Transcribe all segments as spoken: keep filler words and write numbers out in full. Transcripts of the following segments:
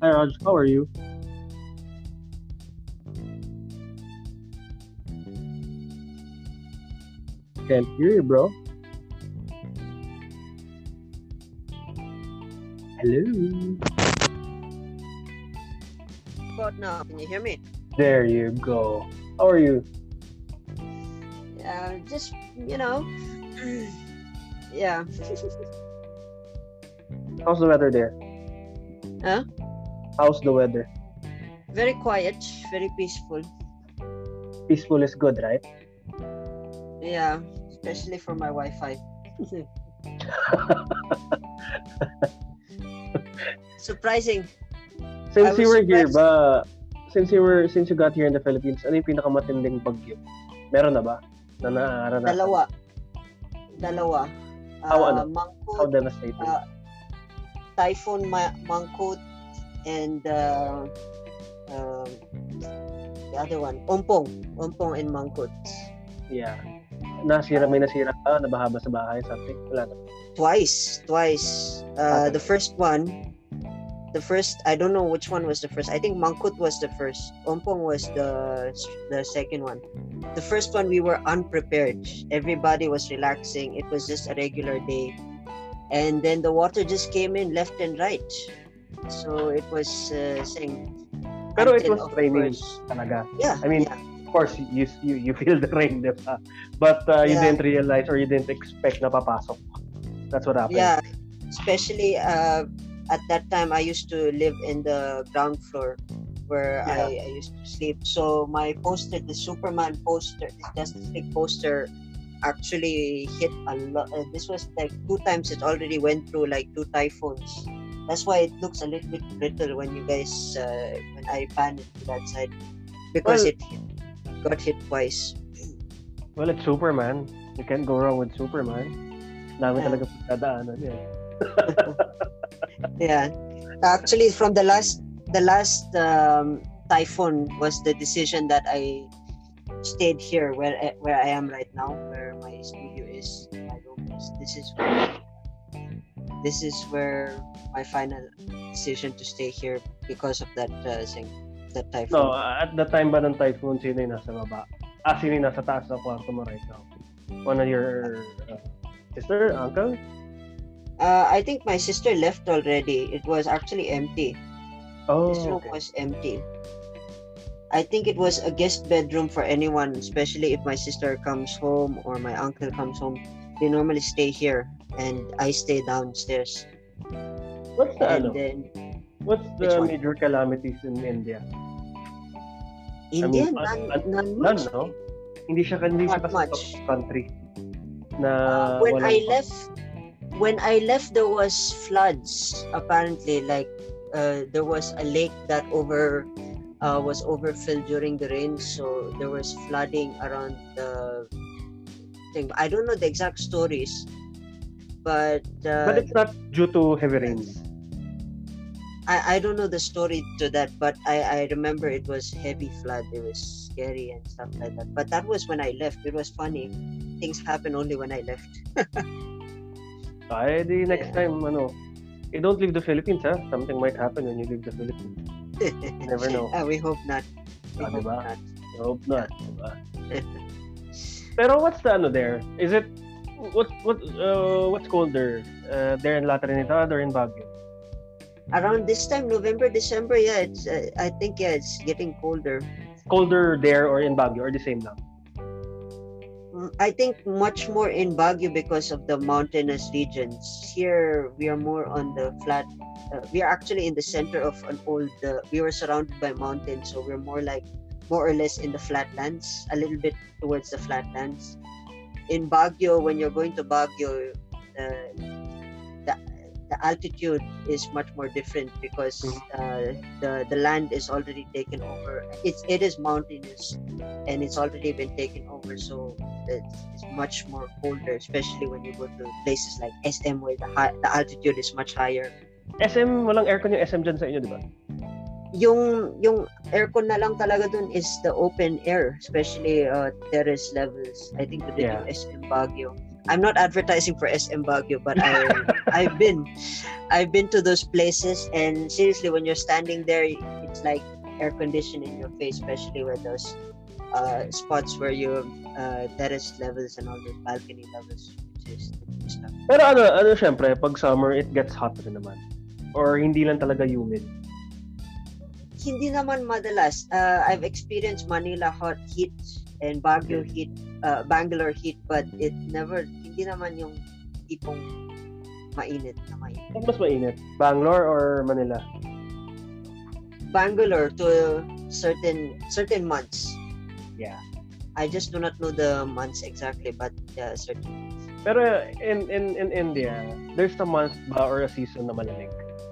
Hi Raj, how are you? Can't hear you, bro. Hello. About now, can you hear me? There you go. How are you? Uh, just you know, yeah. How's the weather there? Huh? How's the weather? Very quiet, very peaceful. Peaceful is good, right? Yeah, especially for my Wi-Fi. Surprising. I Since you was were here, surprised. ba, since you were since you got here in the Philippines, ano yung pinakamatinding bagyo? Meron na ba? Na naaranasan? Dalawa. Dalawa. How Uh, ano? How Mangkut, devastating? uh, Typhoon Ma- Mangkut, and uh, uh, the other one, Ompong. Ompong and Mangkut. Yeah. Nasira, may nasira ka? Nabaha ba sa bahay? Something? Wala na. Twice. Twice. Uh, the first one, the first, I don't know which one was the first. I think Mangkut was the first. Ompong was the the second one. The first one, we were unprepared. Everybody was relaxing. It was just a regular day. And then the water just came in left and right. So it was uh, saying... Pero it until, was of raining course- talaga. Yeah, I mean, yeah. of course, you you, you feel the rain, diba? But uh, you Yeah. didn't realize or you didn't expect na papasok. That's what happened. Yeah, especially uh, at that time, I used to live in the ground floor where Yeah. I, I used to sleep. So my poster, the Superman poster, the Justice League poster, actually hit a lot. Uh, this was like two times. It already went through like two typhoons. That's why it looks a little bit brittle when you guys, uh, when I pan it to that side, because Well- it hit, got hit twice. Well, it's Superman. You can't go wrong with Superman. Dami Yeah. talaga pagdadaanan eh. Yeah, actually, from the last the last um, typhoon was the decision that I stayed here where I- where I am right now, where my studio is, my room is. This is where this is where my final decision to stay here because of that uh, thing, that typhoon. No, at the time ba ng typhoon, sino yung nasa baba? Ah, sino yung nasa taas ng kwarto mo right now? One of your uh, sister, uncle? Uh, I think my sister left already. It was actually empty. Oh, This room okay. was empty. I think it was a guest bedroom for anyone, especially if my sister comes home or my uncle comes home. They normally stay here, and I stay downstairs. What's the And ano? then What's Which the one? major calamities in India? India, I mean, none, un- none None, much. no? Hindi siya hindi siya Not kasi much. top country na Uh, when walang I left, when I left, there was floods. Apparently, like uh, there was a lake that over uh, was overfilled during the rain, so there was flooding around the thing. I don't know the exact stories, but uh, But it's not due to heavy rains. I, I don't know the story to that, but I, I remember it was heavy flood. It was scary and stuff like that. But that was when I left. It was funny. Things happen only when I left. Ay, di next Yeah. time, ano, you don't leave the Philippines, ha? Something might happen when you leave the Philippines. You never know. Ah, we hope not. We Ah, hope diba? not. I hope not, diba? Pero what's the ano there? Is it what what uh, what's colder? Uh, there in La Trinidad or in Baguio? Around this time, November, December, yeah, it's. Uh, I think yeah, it's getting colder. Colder there or in Baguio or the same lang? Mm, I think much more in Baguio because of the mountainous regions. Here, we are more on the flat. Uh, we are actually in the center of an old. Uh, we were surrounded by mountains, so we're more like, more or less in the flatlands, a little bit towards the flatlands. In Baguio, when you're going to Baguio, uh, the the altitude is much more different because uh, the the land is already taken over. It's it is mountainous, and it's already been taken over. So it's, it's much more colder, especially when you go to places like S M where the high, the altitude is much higher. S M, walang aircon yung S M dyan sa inyo, di ba? Yung yung aircon na lang talaga dun is the open air, especially uh, terrace levels. I think within Yeah. yung S M Baguio. I'm not advertising for S M Baguio, but I I've been I've been to those places, and seriously, when you're standing there, it's like air conditioning in your face, especially with those uh, spots where you uh, terrace levels and all those balcony levels, which is stuff. Pero ano, ano syempre, pag summer, it gets hot rin naman. Or hindi lang talaga humid. Hindi naman madalas. Uh, I've experienced Manila hot heat and Baguio heat, uh, Bangalore heat, but it never, hindi naman yung tipong mainit na mainit. Saan mas mainit? Bangalore or Manila? Bangalore to certain certain months. Yeah. I just do not know the months exactly, but uh, certain months. Pero in in in India, there's a month ba or a season na malamig?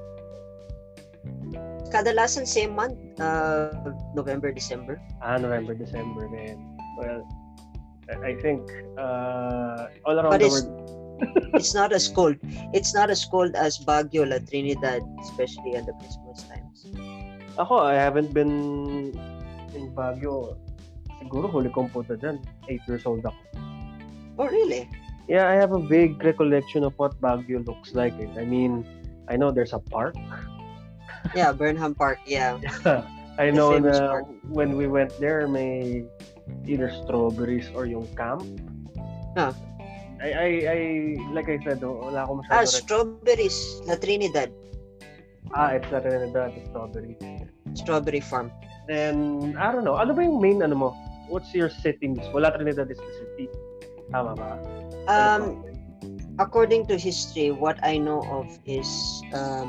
Kadalasan same month, uh, November, December. Ah, November, December, man. Well, I think uh, all around But the it's, world. it's not as cold. It's not as cold as Baguio, La Trinidad, especially at the Christmas times. Ako, I haven't been in Baguio. Siguro huli kong punta dyan. Eight years old ako. Oh, really? Yeah, I have a vague recollection of what Baguio looks like. Eh. I mean, I know there's a park. Yeah, Burnham Park, yeah. I The know famous na park. when we went there, may either strawberries or yung camp. Huh. I, I, I, like I said, oh, wala akong Ah, masyado. rec- strawberries, La Trinidad. ah, it's not really the strawberries. Strawberry farm. Then, I don't know. Ano ba yung main ano mo? What's your settings? Wala Trinidad is the city. Tama ba? Um, according to history, what I know of is um,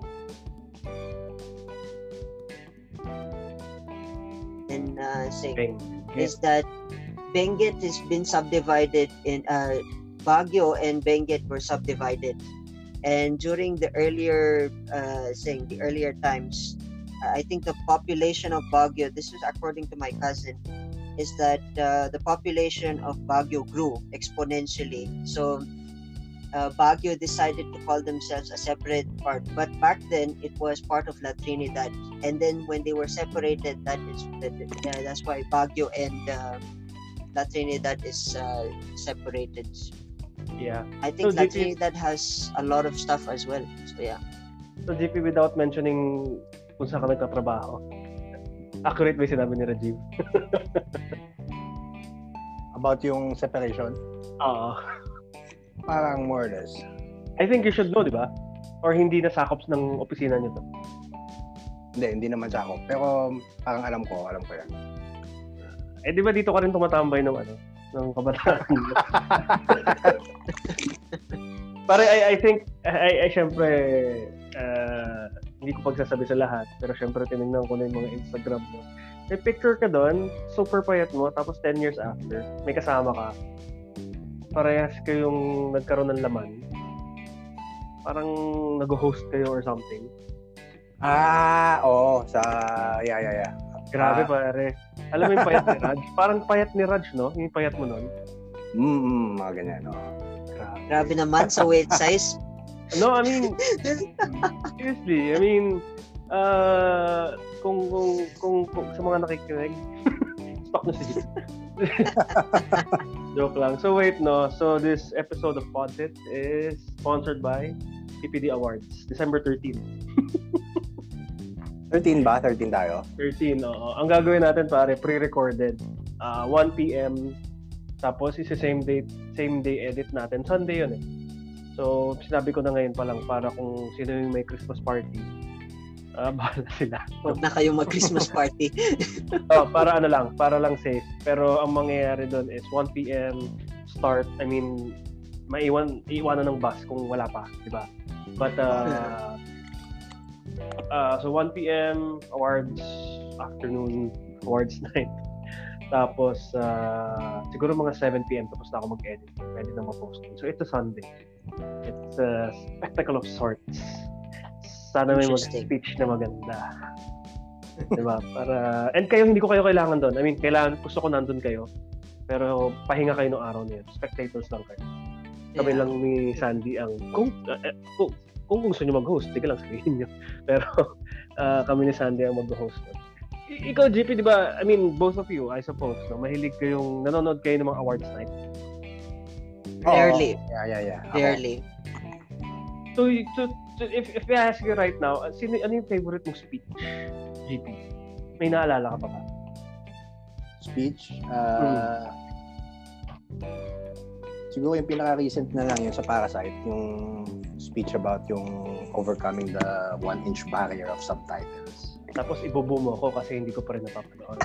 in uh, say Beng. is that Benguet has been subdivided in uh, Baguio and Benguet were subdivided, and during the earlier uh, saying the earlier times, I think the population of Baguio, this was according to my cousin, is that uh, the population of Baguio grew exponentially. So uh, Baguio decided to call themselves a separate part. But back then, it was part of La Trinidad. And then when they were separated, that is that, uh, that's why Baguio and uh, La Trinidad is uh, separated. Yeah. I think So, La J P Trinidad has a lot of stuff as well. So yeah. So, J P, without mentioning kung saan ka nagtatrabaho, accurate ba yung sinabi ni Rajiv? About yung separation, Oo. parang more or less. I think you should know, di ba? Or hindi nasakop ng opisina niyo to? Hindi, hindi naman sakop. Pero parang alam ko, alam ko yan. Eh, di ba dito ka rin tumatambay ng ano? Ng kabataan mo? Pare, I, I think, I, I, syempre, uh, hindi ko pagsasabi sa lahat, pero syempre tinignan ko na yung mga Instagram mo. May picture ka doon, super payat mo, tapos ten years after, may kasama ka. Parehas kayong nagkaroon ng laman. Parang nag-host kayo or something. Ah, oo. Sa, yeah, yeah, yeah. Grabe Ah. pare. Alam mo yung payat ni Raj? Parang payat ni Raj, no? Yung payat mo nun. Mm, mga ganyan, no? Grabe. Grabe naman sa weight size. No, I mean, seriously, I mean, uh, kung, kung, kung, kung sa mga nakikinig, stop na si Joke lang. So wait, no. So this episode of Podsit is sponsored by P P D Awards, December thirteenth. thirteen ba? thirteen tayo? thirteen, oo. Ang gagawin natin, pare, pre-recorded. Uh, one p.m. Tapos, isa same day, same day edit natin. Sunday yun eh. So, sinabi ko na ngayon pa lang para kung sino yung may Christmas party, uh, bahala sila. Huwag na kayong mag-Christmas party. Oh, para ano lang, para lang safe. Pero ang mangyayari doon is one p.m. start. I mean, maiwan, iiwanan ng bus kung wala pa, di ba? But, uh, uh, so one p.m. awards, afternoon awards night. Tapos, uh, siguro mga seven p.m. tapos na ako mag-edit. Pwede na ma-post. So, ito Sunday. It's a spectacle of sorts. Sana may Interesting. mag-speech na maganda. Diba? Para, and kayo, hindi ko kayo kailangan doon. I mean, kailangan, gusto ko nandun kayo. Pero, pahinga kayo noong araw na yun. Spectators lang kayo. Kami Yeah. lang ni Sandy ang, kung, uh, eh, kung, kung gusto nyo mag-host, sige lang sabihin nyo. Pero, uh, kami ni Sandy ang mag-host. I- ikaw, G P, di ba, I mean, both of you, I suppose, no, mahilig kayong, nanonood kayo ng mga awards night. Oo. Barely. Yeah, yeah, yeah. Ako. Barely. So, so, so if, if I ask you right now, sino, ano yung favorite mong speech, G P? May naalala ka pa ba? Speech? Uh, hmm. Siguro yung pinaka-recent na lang yun sa Parasite, yung speech about yung overcoming the one-inch barrier of subtitles. Tapos ibubo mo ako kasi hindi ko pa rin napapanood.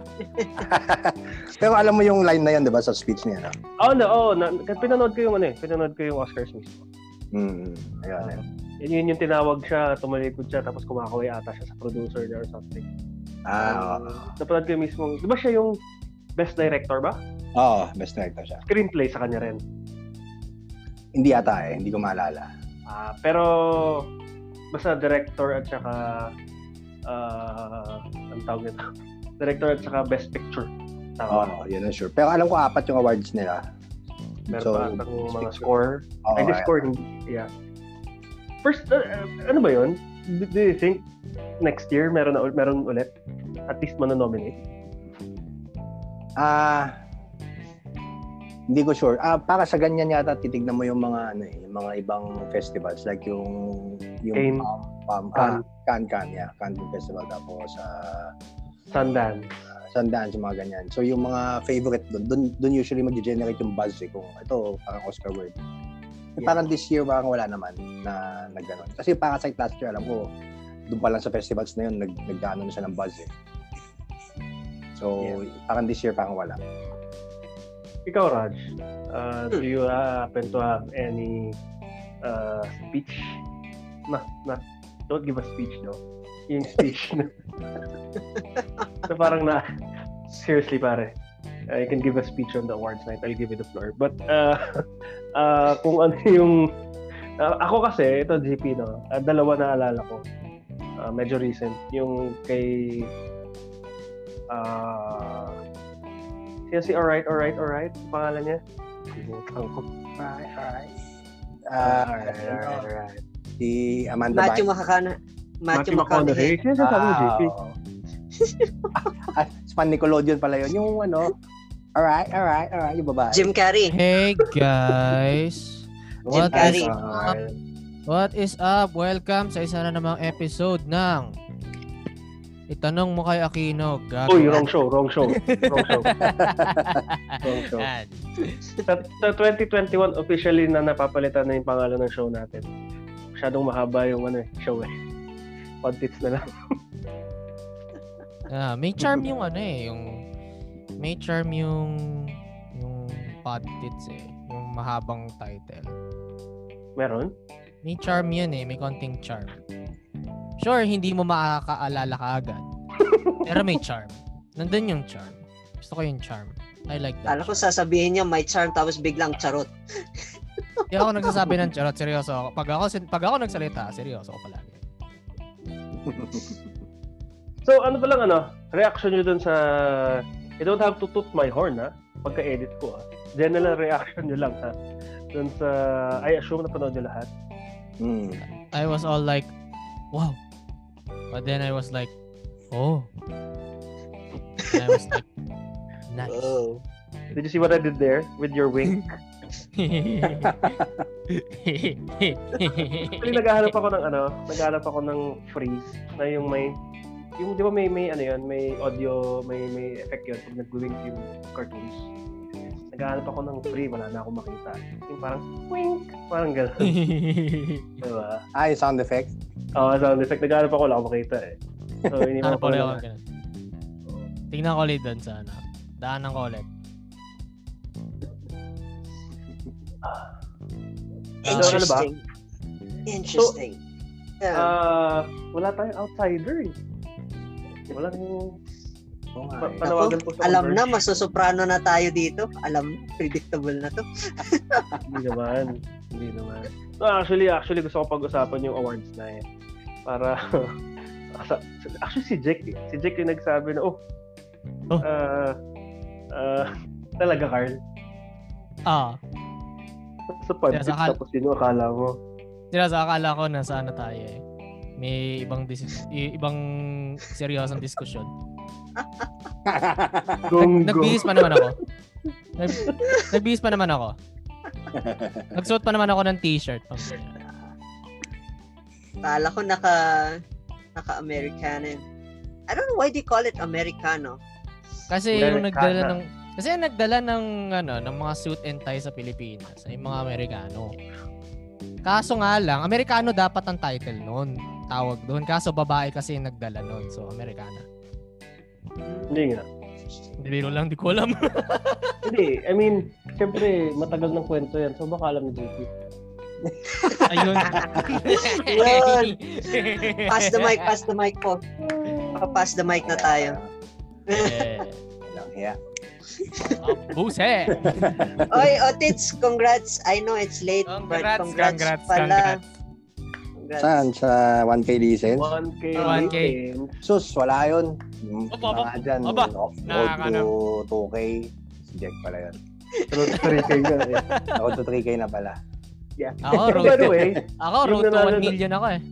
Pero alam mo yung line na yun, di ba, sa speech niya, no? Oo, oh, no, oh, na, pinanood ko yung ano eh, pinanood ko yung Oscars mismo. Hmm, ayun, ayun. Uh, yun yung tinawag siya, tumalikod siya, tapos kumakaway ata siya sa producer niya or something. Ah, uh, napanood ko yung mismo. Di ba siya yung best director ba? Oo, oh, best director siya. Screenplay sa kanya rin. Hindi ata eh, hindi ko maalala. Ah, pero basta director at saka uh, ang tawag nito. Director at saka best picture. Oo, oh, yun na sure. Pero alam ko apat yung awards nila. Meron so, pa atang mga score. Oh, Ay, the score, yeah. First, uh, uh, ano ba yun? Do, do you think next year meron na meron ulit? At least manonominate? Ah, uh, hindi ko sure. Ah, para sa ganyan yata titignan mo yung mga ano eh, yung mga ibang festivals like yung yung um, um, Cannes. Ah, Cannes, Cannes, yeah, Cannes Festival tapos sa uh, Sundance. Uh, Sundance yung mga ganyan. So yung mga favorite doon, doon doon usually mag-generate yung buzz eh, kung ito parang Oscar worthy. Yeah. Parang this year parang wala naman na nagganon. Kasi Parasite last year alam ko doon pa lang sa festivals na yun nag naggaano na siya ng buzz eh. So yeah. Parang this year parang wala. Ikaw, Raj, uh, do you uh, happen to have any uh, speech? Not, not, don't give a speech, no? Yung speech na, na parang na, seriously, pare, uh, you can give a speech on the awards night. I'll give you the floor. But, uh, uh, kung ano yung, uh, ako kasi, ito, G P, no? Uh, dalawa na alala ko. Uh, medyo recent. Yung kay, uh, siya si Alright, Alright, Alright. Pangalan niya? Alright, alright. Uh, alright, alright, alright. Si Amanda Matthew Makakana. Matthew McConaughey. Siya sabi mo, J P. Span Nickelodeon pala yun. Yung ano, alright, alright, alright. Yung babae. Jim Carrey. Hey guys. Jim Carrey. What is up? Welcome sa isa na namang episode ng Itanong Mo Kay Aquino. Gago. Uy, wrong show, wrong show. Wrong show. Wrong show. Sa, sa twenty twenty-one, officially na napapalitan na yung pangalan ng show natin. Masyadong mahaba yung ano, show eh. Podtits na lang. Ah, may charm yung ano eh, yung may charm yung yung Podtits eh, yung mahabang title. Meron? May charm yun eh, may konting charm. Sure, hindi mo makakaalala kaagad. Pero may charm. Nandun yung charm. Gusto ko yung charm. I like that. Alam ko sasabihin niya may charm tapos biglang charot. Hindi ako nagsasabi ng charot. Seryoso ako. Pag ako, pag ako nagsalita, seryoso ako palagi. So, ano pa lang ano? Reaction nyo dun sa... I don't have to toot my horn, ha? Pagka-edit ko, ha? General reaction nyo lang, ha? Dun sa... I assume na panood nyo lahat. Mm. I was all like, wow. But then I was like, oh. And I was like, nice. Oh. Did you see what I did there with your wink? Actually, naghahanap ako ng ano, naghahanap ako ng free na yung may, yung di ba may may ano yun, may audio, may may effect yun pag nag-wink yung cartoons. Naghahanap ako ng free, wala na akong makita. Yung parang wink, parang gano'n. Diba? Ah, yung sound effect? Oo, oh, sound effect. Naghahanap ako, wala akong makita eh. So, hindi mo ko lang. Tingnan ko ulit doon sa ano. Daanan ko ulit. Interesting. So, ano Interesting. So, yeah. uh, wala tayong outsider eh. Wala nang oh, pa- panawagan po sa alam na, masusoprano na tayo dito. Alam, predictable na to. Hindi naman. Hindi naman. No, actually, actually gusto ko pag-usapan yung awards na eh. Para, actually si Jake eh. Si Jake yung nagsabi na, oh, oh. Uh, uh, talaga, Carl? Ah. Sa Podtits, akala... tapos yun yung akala mo. Sila sa akala ko nasa ano tayo eh. May ibang dis- ibang seryosong diskusyon. Nag- nagbihis pa naman ako. Nag- nagbihis pa naman ako. Nagsuot pa naman ako ng t-shirt. Kala ko naka naka-Americano. I don't know why they call it Americano. Kasi yung Americana. nagdala ng kasi yung nagdala ng ano ng mga suit and tie sa Pilipinas ay mga Amerikano. Kaso nga lang, Amerikano dapat ang title noon. Tawag doon. Kaso babae kasi yung nagdala noon. So, Amerikana. Hindi nga. Hindi biro lang, di ko alam. Hindi, I mean, siyempre, matagal ng kwento yan. So, baka alam ni J P. Ayun. Yun. Pass the mic, pass the mic po. Pa-pass the mic na tayo. Eh, Walang hiya. Buse. Oy, Otits, congrats. I know it's late, but Congrats, congrats, congrats, pala. congrats. Congrats. Saan? Sa one K listens? one K. one K. Sus, wala yun. Opo, opo. Mga dyan, Aba, off road nakakano. to two K. Si Jack pala yun. three K nga eh. Ako to three K na pala. Yeah. Ako, By the road, way, ako, yung road to nanalo- one million ako eh.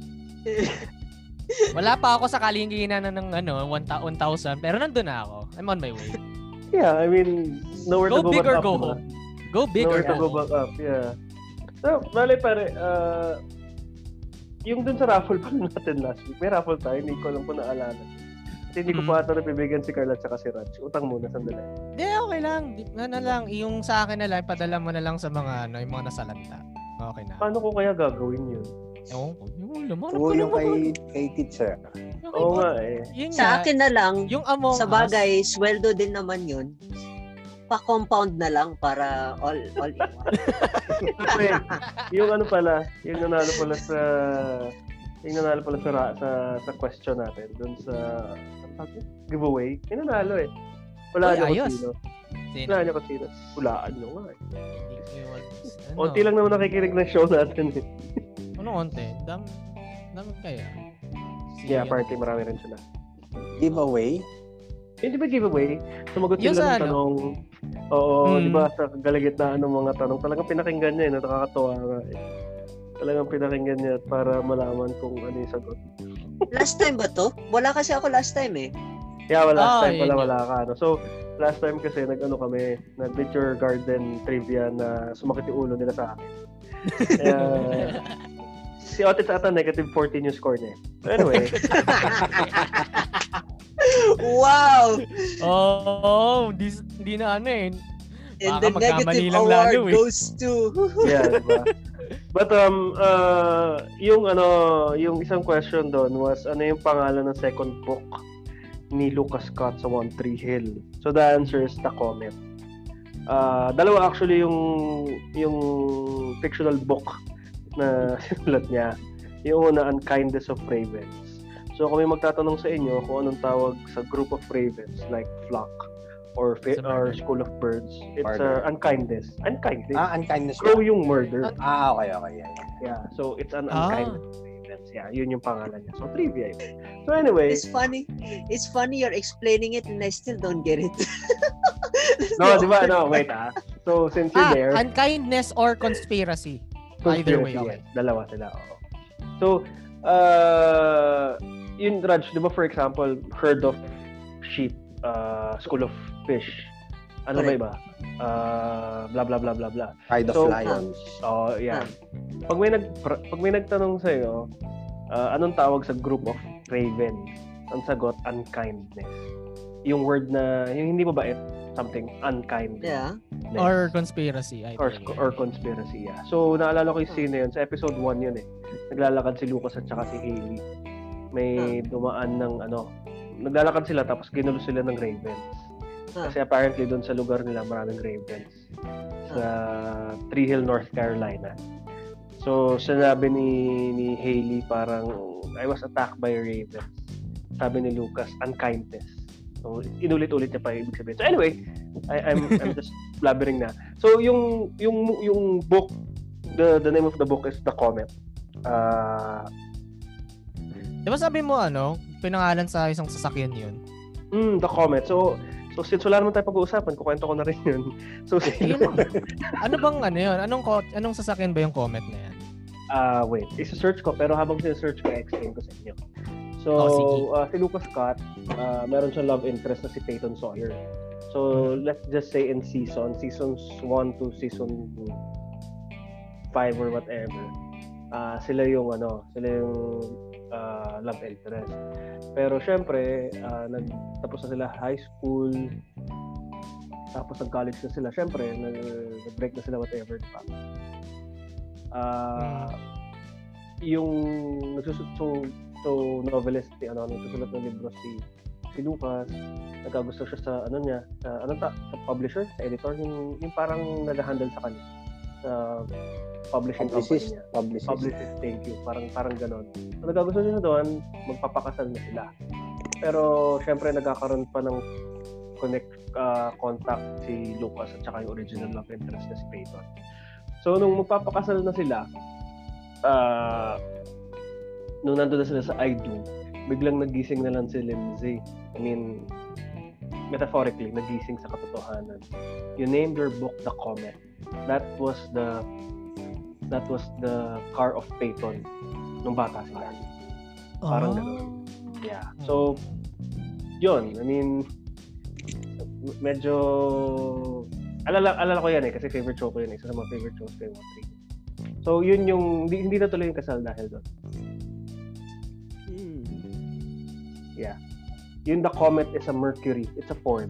Wala pa ako sa kalinginan ng ano, one thousand, pero nandun na ako. I'm on my way. yeah, I mean, nowhere Go to go big but or up. go diba? home. Go big or Nowhere to go go home. back up, yeah. So, bale pare, uh, yung dun sa raffle pa natin last week, may raffle tayo, hindi ko lang po naalala. Kasi hindi ko Mm. pa ata nabibigyan si Carla at saka si Raj. Utang muna, sandali. Hindi, okay lang. Di- Ano lang, yung sa akin na lang, padala mo na lang sa mga, ano, yung mga nasalanta. Okay na. Paano ko kaya gagawin yun? Ewan ko. Yung laman. Oo, yung kay, kay teacher. Oo nga eh. Yun Sa nga, akin na lang, yung Among sa bagay, sweldo din naman yun. Pa-compound na lang para all all in one. Wait, yung ano pala, yung nanalo pala sa yung nanalo pala sa ra- sa, sa question natin dun sa ano tawag yun? Giveaway. Yung nanalo eh. Wala Uy, niyo kung ayos. sino. Sino? Wala niyo kung sino. Hulaan nyo nga eh. Ano? Onti lang naman nakikinig ng show natin eh. Ano konti? Dam, dam kaya? Si, Yeah, ano, apparently marami rin sila. Giveaway? Hindi ba giveaway? Sumagot Yung sila sa ng ano? tanong. Oo, Hmm. di ba sa kalagitnaan ng mga tanong. Talagang pinakinggan niya eh. no? Nakakatuwa nga eh. Talagang pinakinggan niya para malaman kung ano yung sagot. Last time ba to? Wala kasi ako last time eh. Yeah, well, last Ah, time pala yun wala ka. No? So, last time kasi nag-ano kami, nag-Nature Garden Trivia na sumakit yung ulo nila sa akin. Kaya, si Otis ata negative fourteen yung score niya. So anyway, Wow! Oh, di, di na ano eh. And Baka the magkamali negative lang award lalo eh. goes to... yeah, diba? But um uh yung ano, yung isang question doon was ano yung pangalan ng second book ni Lucas Scott sa One Tree Hill. So the answer is The Comet. Uh, dalawa actually yung yung fictional book na sinulat niya. Yung una, Unkindness of Ravens. So kung may magtatanong sa inyo kung anong tawag sa group of ravens like flock or fa- Sa or murder. school of birds, it's Murder. uh, unkindness. Unkindness. Ah, unkindness. Crow yung murder. Ah, okay, okay. Yeah, yeah. Yeah, so it's an Ah. unkindness of ravens. Yeah, yun yung pangalan niya. So trivia yun. So anyway, It's funny. It's funny you're explaining it and I still don't get it. no, di ba? No, wait ah. So since you're Ah, there, unkindness or conspiracy. Either way, conspiracy, okay. yes. Dalawa sila, oo. So, uh, yun, Raj, di ba for example, herd of sheep, uh, school of fish. Ano ba Correct. iba? Uh, blah, blah, blah, blah, blah. Pride of So, Lions. Oh, yeah. Pag may nag pag may nagtanong sa iyo, uh, anong tawag sa group of ravens? Ang sagot, unkindness. Yung word na yung hindi mabait, something unkind. Yeah. Or conspiracy. Either or, way. or conspiracy, yeah. So, naalala ko yung scene na yun. Sa episode one yun eh. Naglalakad si Lucas at saka si Hailey. May dumaan ng ano, naglalakad sila tapos ginulo sila ng ravens. Ah. Kasi apparently doon sa lugar nila maraming ravens. Sa Tree Hill, North Carolina. So, sinabi ni, ni Hailey parang, I was attacked by ravens. Sabi ni Lucas, unkindness. So, inulit-ulit niya pa yung ibig sabihin. So, anyway, I, I'm I'm just blabbering na. So, yung yung yung book, the the name of the book is The Comet. Uh, Di ba sabi mo ano, pinangalan sa isang sasakyan yun? mm, The Comet. So, so since wala naman tayo pag-uusapan, kukwento ko na rin yun. So, Yun, ano bang ano yun? Anong, ko- anong sasakyan ba yung Comet na yan? Ah, wait. Isa-search ko, pero habang sinesearch ko, explain ko sa inyo. So, Oh, sige. uh, si Lucas Scott, uh, meron siyang love interest na si Peyton Sawyer. So, let's just say in season, seasons one to season five or whatever, uh, sila yung ano, sila yung uh, love interest. Pero syempre, uh, nagtapos na sila high school, tapos nag-college na sila. Syempre, nag-break na sila whatever. Diba? Uh, yung nagsusulat, so, so novelist, ano, nagsusulat ng libro si si Lucas, nagkagusto siya sa ano niya, sa ano ta, sa publisher, sa editor, yung, yung parang nag-handle sa kanya sa publishing Publicist, company niya. publicist. Publicist, thank you. Parang parang ganon. So, nagkagusto siya doon, magpapakasal na sila. Pero syempre nagkakaroon pa ng connect uh, contact si Lucas at saka yung original love interest na si Peyton. So nung magpapakasal na sila, uh, nung nandun na sila sa I Do, biglang nagising na lang si Lindsay. I mean, metaphorically, nagising sa katotohanan. You named your book The Comet. That was the that was the car of Peyton nung bata sila. Parang oh. gano'n. Yeah. So, yun. I mean, medyo alala, alala ko yan eh kasi favorite show ko yun eh. Isa sa mga favorite shows ko yung mga three. So, yun yung hindi, hindi natuloy yung kasal dahil doon. Hmm. Yeah. Yung The Comet is a Mercury. It's a Ford.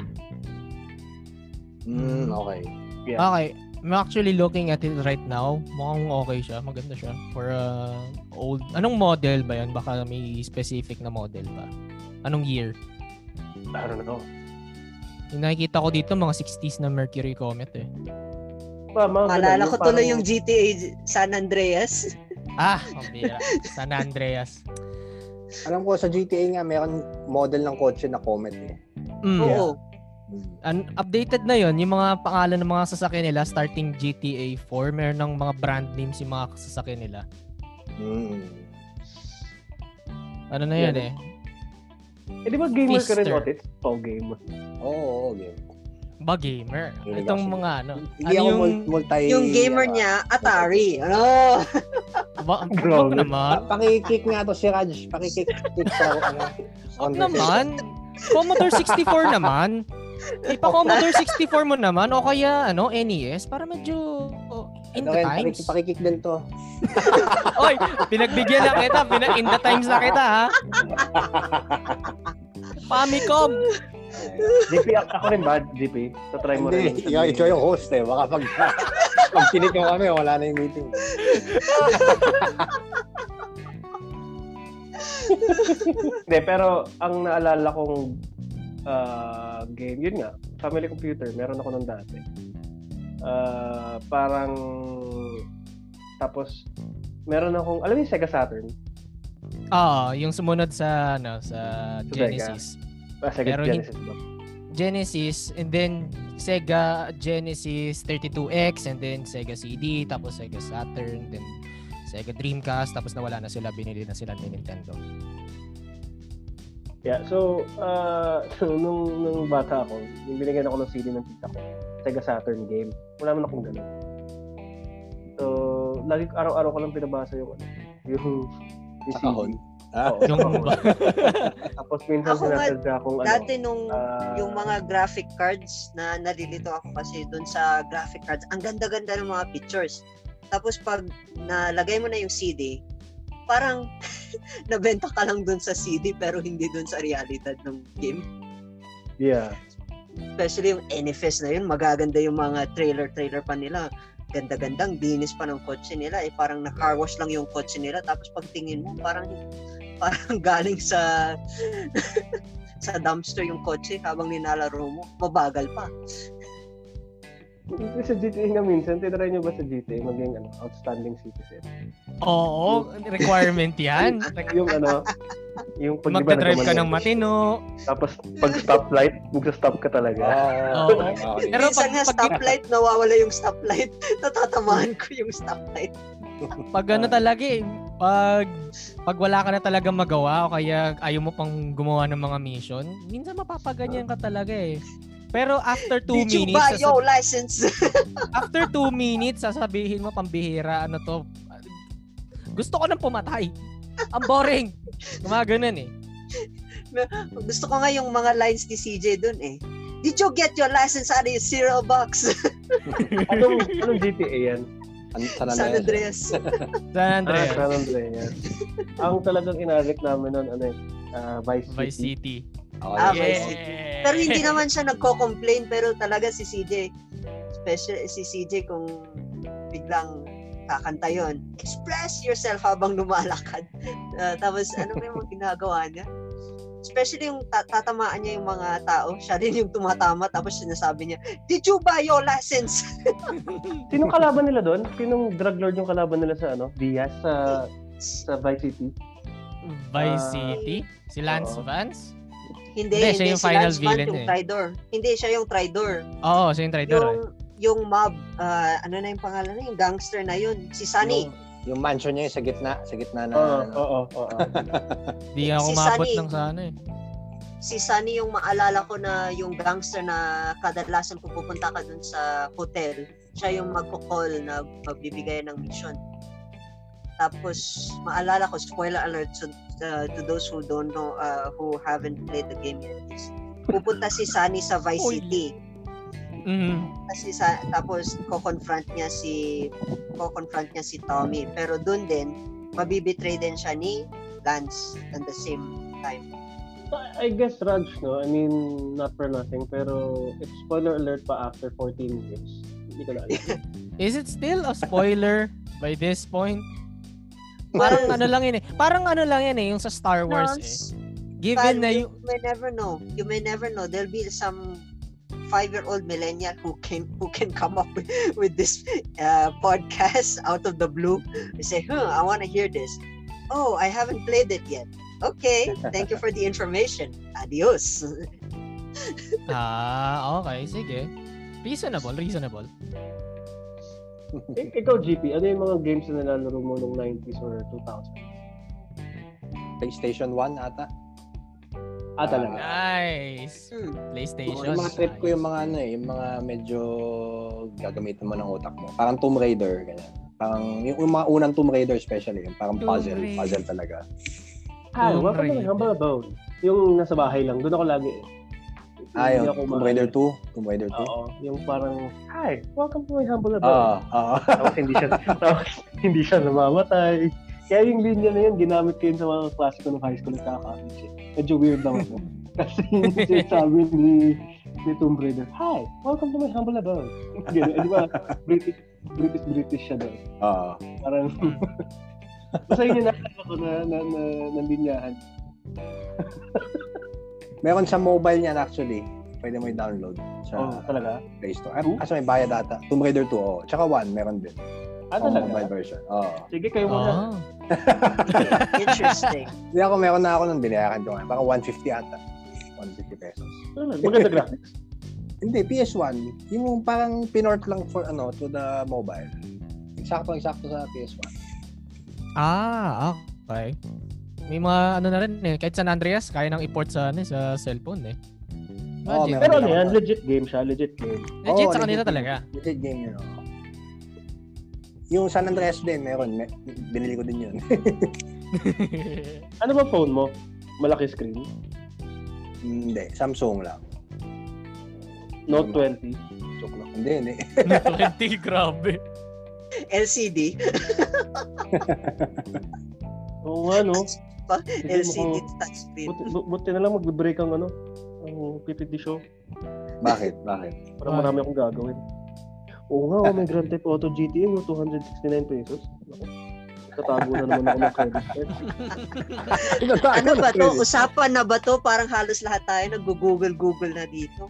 Mm, okay. Yeah. Okay. I'm actually looking at it right now. Mukhang okay siya. Maganda siya. For uh, old... Anong model ba yan? Baka may specific na model ba? Anong year? I don't know. Yung nakikita ko dito, mga sixties na Mercury Comet eh. Pa, mga Maalala ganun, ko yung tuloy parang- yung G T A San Andreas. Ah, pambira. San Andreas. Alam ko sa G T A nga, meron model ng kotse na Comet eh. Mm. Oo. An- updated na yon yung mga pangalan ng mga sasakyan nila starting G T A four. Meron ng mga brand names yung mga sasakyan nila. Mm. Ano na yan Yeah. eh? Eh, di ba gamer ka rin, Fister. Otis? Oh, game. Oo, oo, game. Ba gamer? Hindi Itong ako- mga ano? Hindi ano ako yung... mul- multi... Yung gamer ah, niya, Atari. Ano? Ba, Grabe. wag naman. pa- Pakikik nga to si Raj. Pakikik kick sa ano. Wag naman. Commodore sixty-four naman. Ipa Commodore sixty-four mo naman o kaya ano N E S para medyo oh, in Ano the rin, times. pakikik, pakikik din to. Oy, pinagbigyan na kita, pinag in the times na kita ha. Famicom. G P, ako ako rin ba, G P? So, try mo rin. Hindi, ikaw, ikaw yung host eh. Baka pag, pag kinik mo kami, wala na yung meeting. Hindi, pero ang naalala kong uh, game, yun nga, Family Computer, meron ako nung dati. Uh, parang, tapos, meron akong, alam mo yung Sega Saturn? Ah, yung sumunod sa ano sa Sa Genesis. Ah, Sega Pero Genesis ba? Genesis and then Sega Genesis thirty-two X and then Sega C D tapos Sega Saturn then Sega Dreamcast tapos nawala na sila, binili na sila ni Nintendo. Yeah, so, uh, so nung, nung bata ako, yung binigyan ako ng C D ng tita ko, Sega Saturn game, wala man akong ganun. So, lagi araw-araw ko lang pinabasa yung ano, yung, yung Sa C D. kahon. Ah. Oo, Yung tapos minsan Ako nga, sinasadya akong ano, Dati nung ah, yung mga graphic cards na nalilito ako kasi dun sa graphic cards, ang ganda-ganda ng mga pictures. Tapos pag nalagay mo na yung C D, parang nabenta ka lang dun sa C D pero hindi dun sa realidad ng game. yeah. Especially yung N F S na yun, magaganda yung mga trailer-trailer pa nila. Ganda-gandang, dinis pa ng kotse nila. Eh, parang na-car wash lang yung kotse nila. Tapos pagtingin mo, parang parang galing sa sa dumpster yung kotse habang nilalaro mo. Mabagal pa. Sa G T A nga minsan, tinry nyo ba sa G T A maging ano, outstanding citizen? Oo, requirement 'yan. Yung ano, yung pag Magda-drive ka nagmamadali, ng matino. tapos pag stoplight, magsa-stop ka talaga. Ah, Oo. okay. Pero Minsan pag- nga pag- stoplight, nawawala yung stoplight. Natatamaan ko yung stoplight. Pag ano talaga eh, pag pag wala ka na talaga magawa o kaya ayaw mo pang gumawa ng mga mission, minsan mapapaganyan ka talaga eh. Pero after two Did you minutes, buy sasab- your license? after two minutes, sasabihin mo pambihira, ano to, gusto ko nang pumatay. Ang boring. Gumaganon eh. Gusto ko nga yung mga lines ni C J dun eh. Did you get your license out of your cereal box? Anong, anong G T A yan? San San Andreas. San Ah, Andreas. San Andreas. Ang talagang inarik namin nun, ano eh, ah, Vice City. Vice City. Oh, Ah, yeah. Vice City. Pero hindi naman siya nagko-complain, pero talaga si C J, special si C J kung biglang kakanta yun, express yourself habang lumalakad. Uh, tapos ano ba yung mga ginagawa niya? Especially yung ta- tatamaan niya yung mga tao, siya rin yung tumatama, tapos sinasabi niya, did you buy your license? Sinong kalaban nila doon? Sinong drug lord yung kalaban nila sa ano? Diaz sa sa Vice City? Vice Ah, City? Si Lance oo. Vance? Hindi, Hindi, hindi, siya yung si final Lance Van, villain yung eh. Tridor. Hindi, siya yung Tridor. Oo, siya yung traitor. Yung, yung mob, ah, ano na yung pangalan na, yung gangster na yun, si Sunny. Yung, yung mansion niya yung sa gitna, sa gitna na Oo, ano. oo, oo. Di ako Si umabot Sunny. ng sana eh. Si Sunny yung maalala ko na yung gangster na kadalasan kung pupunta ka dun sa hotel, siya yung magko-call na magbibigay ng mission. Tapos maalala ko, spoiler alert so, uh, to those who don't know, uh, who haven't played the game yet, is pupunta si Sunny sa Vice Oy. City. Mhm. Kasi sa, tapos ko-confront niya si ko-confront niya si Tommy, pero doon din mabibetray din siya ni Lance at the same time. I guess Raj, no? I mean, not for nothing, pero it's spoiler alert pa after fourteen years. Hindi ko na alam. Is it still a spoiler by this point? Parang ano lang yun eh. Parang ano lang yan eh, yung sa Star Wars No, eh. s- Given na you yung... may never know. You may never know. There'll be some five-year-old millennial who can who can come up with, with this uh, podcast out of the blue. They say, huh, I want to hear this. Oh, I haven't played it yet. Okay, thank you for the information. Adios. Ah, okay, sige. Reasonable, reasonable. Ik- ikaw, G P, ano yung mga games na nilalaro mo nung nineties or two thousand? PlayStation one ata. Ah, talaga? Nice. Hmm. PlayStation. Yung mga trip ko yung mga ano eh, yung mga medyo gagamitin mo ng utak mo. Parang Tomb Raider, ganyan. Parang yung, yung mga unang Tomb Raider especially, yung parang Tomb puzzle, Raider. puzzle talaga. Ah, Tomb welcome to my Raider. humble abode. Yung nasa bahay lang, doon ako lagi eh. Ah, Hindi yung ako Tomb ma- Raider two, Tomb Raider two. Oo, yung parang, hi, welcome to my humble abode. Ah, ah. Tapos hindi siya, tapos hindi siya namamatay. Kaya yung linya na yun, ginamit ko yun sa mga klase ko ng high school at college. Medyo weird lang ako. Kasi yung sinasabi ni, ni Tomb Raider, hi, welcome to my humble abode. Ganun, eh, di ba, British, British, British siya doon. Ah. Parang, basta yun yung nakakala ko na, na, na, na linyahan. Meron sa mobile niyan actually. Pwede mo i-download sa Oh, talaga? Play Store. Ay, Two? kaso may bayad data. Tomb Raider two, oh. Tsaka one, meron din. Ah, Oh, talaga? mobile version. Oo. Sige, kayo muna. Ah. Interesting. Hindi ako, meron na ako nung binayaran ko. Parang one fifty ata. one fifty pesos. Talaga? Maganda graphics. Hindi, P S one. Yung parang pinort lang for ano, to the mobile. Eksakto-eksakto sa P S one. Ah, okay. May mga ano na rin eh. Kahit San Andreas, kaya nang i-port sa, ano, sa cellphone eh. Oo, Imagine. meron Pero ano din yan, ako. legit game siya, legit game. Legit Oo, sa kanila legit talaga. Legit game yun, oh. Yung San Andreas din, meron. May, binili ko din yun. Ano ba phone mo? Malaki screen? Hindi, Samsung lang. Note twenty? Joke lang. Hindi, hindi. twenty, grabe. L C D. Oo nga, no? Pa, Sige, L C D mukhang- touchscreen. Buti, bu- buti na lang magbe-break ang ano, ang P P D show. Bakit? Bakit? Parang marami akong gagawin. Oo nga, oh, may Grand Theft Auto G T A, yung two hundred sixty-nine pesos. Naku, tatago na naman ako ng credit card. Ano ba to? Usapan na ba to? Parang halos lahat tayo nag-google-google na dito.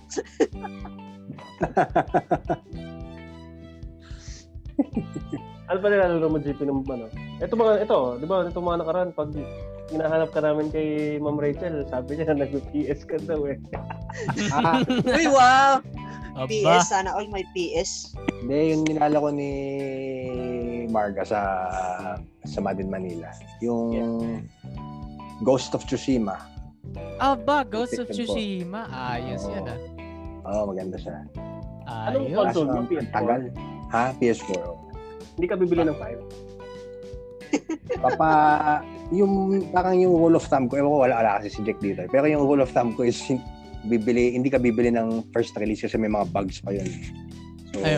Ano pa nilalaro mo, G P, ng ano? Ito mga, ito, di ba, ito mga nakaraan, pag hinahanap ka namin kay Ma'am Rachel, sabi niya, nag-P S ka daw eh. Ah, Uy, wow! P Aba. S, sana all may P S. hindi, yung nilala ko ni Marga sa sa Madin Manila. Yung Ghost of Tsushima. Aba, Ghost of Tingnan po. Tsushima. Ayos Oo. yan ah. Oo, maganda siya. Anong Ayos. console mo? Kaso, P S ang four? tagal. Ha? P S four. Oh. Hindi ka bibili ng five? Papa, yung parang yung rule of thumb ko, ewan ko, wala, wala kasi si Jack dito. eh. Pero yung rule of thumb ko is bibili, hindi ka bibili ng first release kasi may mga bugs pa yun. So, Ay, oh.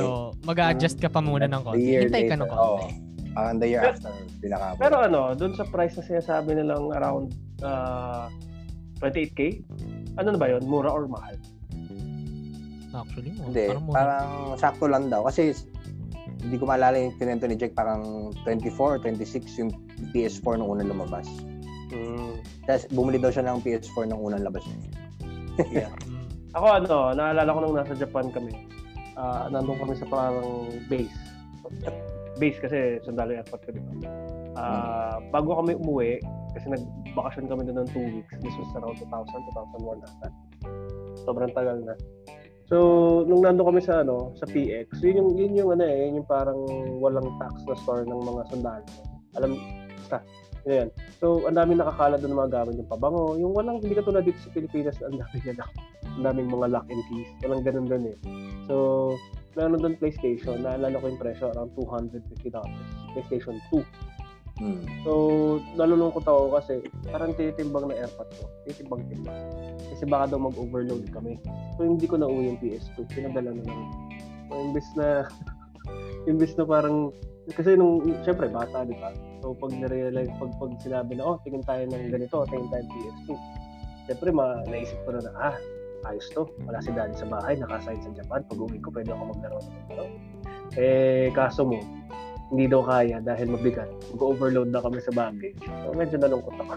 mag-adjust ka pa muna ng The konti. year Hintay ka later, ng konti. oo. Parang the year Pero- after, pinaka Pero ano, dun sa price na sinasabi nilang around uh, twenty-eight K, ano na ba yun? Mura or mahal? Actually, mo. Hindi, Parang muna. parang sakto lang daw. Kasi hindi ko maalala yung kinento ni Jack, parang twenty-four or twenty-six yung P S four nung unang lumabas. Mm. Tapos bumili daw siya ng P S four nung unang labas niya. Yeah. Mm. Ako ano, naalala ko nung nasa Japan kami. Ah, nandun kami sa parang base. Base kasi sundalo airport ko, di ba? Ah, bago kami umuwi, kasi nagbakasyon kami doon ng two weeks. This was around two thousand, two thousand one ata. Sobrang tagal na. So, nung nandun kami sa ano, sa P X, yun yung yun yung ano eh, yun yung parang walang tax na store ng mga sundalo. Alam, basta, yun yan. So, ang daming nakakala doon ng mga gamit, yung pabango, yung walang, hindi ka tulad dito sa Pilipinas, ang daming na ang daming mga lock and keys. Walang ganun doon eh. So, meron doon PlayStation, naalala ko yung presyo, around two hundred fifty dollars. PlayStation two. Hmm. So, nalulungkot ako kasi parang titimbang na airpot ko. Titimbang-timbang. Kasi baka daw mag-overload kami. So, hindi ko nauwi yung P S two. Pinadala na lang. So, imbis na, imbis na parang, kasi nung, syempre, bata, di ba? So, pag na-realize, pag, pag sinabi na, oh, tingin tayo ng ganito, tingin tayo ng P S two. Syempre, ma, naisip ko na na, ah, ayos to. Wala si daddy sa bahay, nakasign sa Japan. Pag uwi ko, pwede ako maglaro ng maglaro. Eh, kaso mo, hindi daw kaya dahil mabigat. Mag-overload na kami sa baggage. So, medyo nalungkot ako.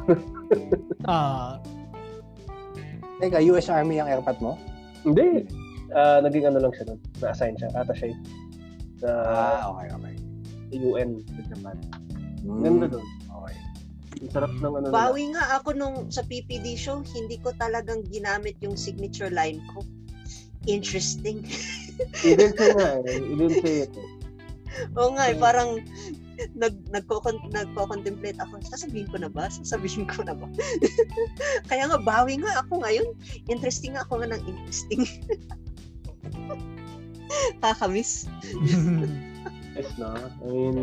Ah, Teka, U S Army ang airpot mo? Hindi. Ah, naging ano lang siya nun. Na-assign siya. Ata siya sa Ah, okay, okay. U N sa Japan. Hmm. Ganda doon. Okay. Ang sarap ng ano nila. Bawi nga ako nung sa P P D show, hindi ko talagang ginamit yung signature line ko. Interesting. He didn't say nga eh. He didn't say it. Oo nga, eh, parang nag nagko nagko-contemplate ako. Sasabihin ko na ba? Sasabihin ko na ba? Kaya nga bawi nga ako ngayon. Interesting nga ako nga ng interesting. Kakamiss. Yes na. I mean,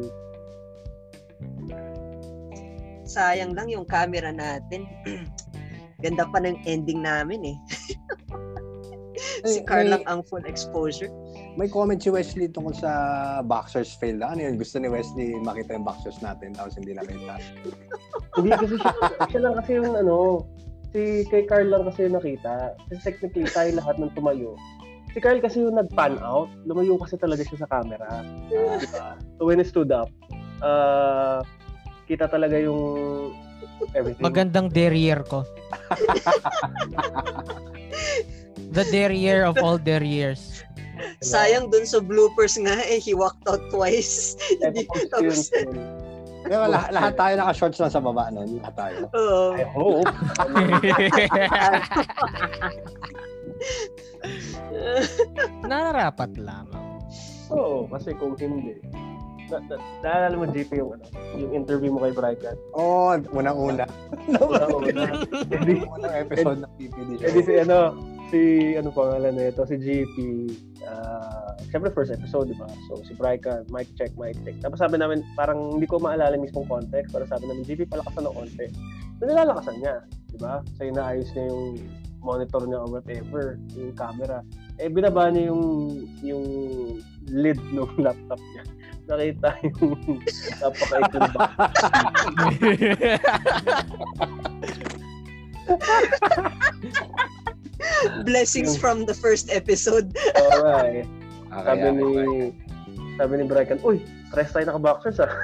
Sayang lang yung camera natin. Ganda pa ng ending namin eh. Si Eh, Carl may- lang ang full exposure. May comment si Wesley tungkol sa boxers fail na. Ano yun? Gusto ni Wesley makita yung boxers natin tapos hindi nakita. hindi kasi siya, siya lang kasi yung ano, si kay Carl lang kasi yung nakita. Kasi technically tayo lahat ng tumayo. Si Carl kasi yung nag-pan out. Lumayo kasi talaga siya sa camera. Ah, diba? So when he stood up, uh, kita talaga yung everything. magandang derriere ko. The derriere of all derrieres. Sayang dun sa bloopers nga eh, he walked out twice. Hindi, tapos, Pero lahat, lahat tayo naka-shorts lang sa baba nun. Lahat tayo. oo. I hope. Nararapat lamang. Oo, kasi kung hindi. Na, na, naalala mo, J P, yung, ano, yung interview mo kay Brian. Oo, oh, unang-una. Una-una. Hindi, Unang episode ng P P D hindi show. si, ano, si, ano pangalan na ito, si J P. Uh, Siyempre, first episode, di ba? So, si Brian, mic check, mic check. Tapos sabi namin, parang hindi ko maalala mismong context, pero sabi namin, J P, palakasan ng konti. So, nilalakasan niya, di ba? So, inaayos niya yung monitor niya or whatever, yung camera. Eh, binaba niya yung, yung lid ng laptop niya. Nakita yung napaka-itim ba. Blessings from the first episode. Oo nga eh. Ah, Sabi kaya, ni, kaya. sabi ni Brian, uy, press tayo naka-boxers ah.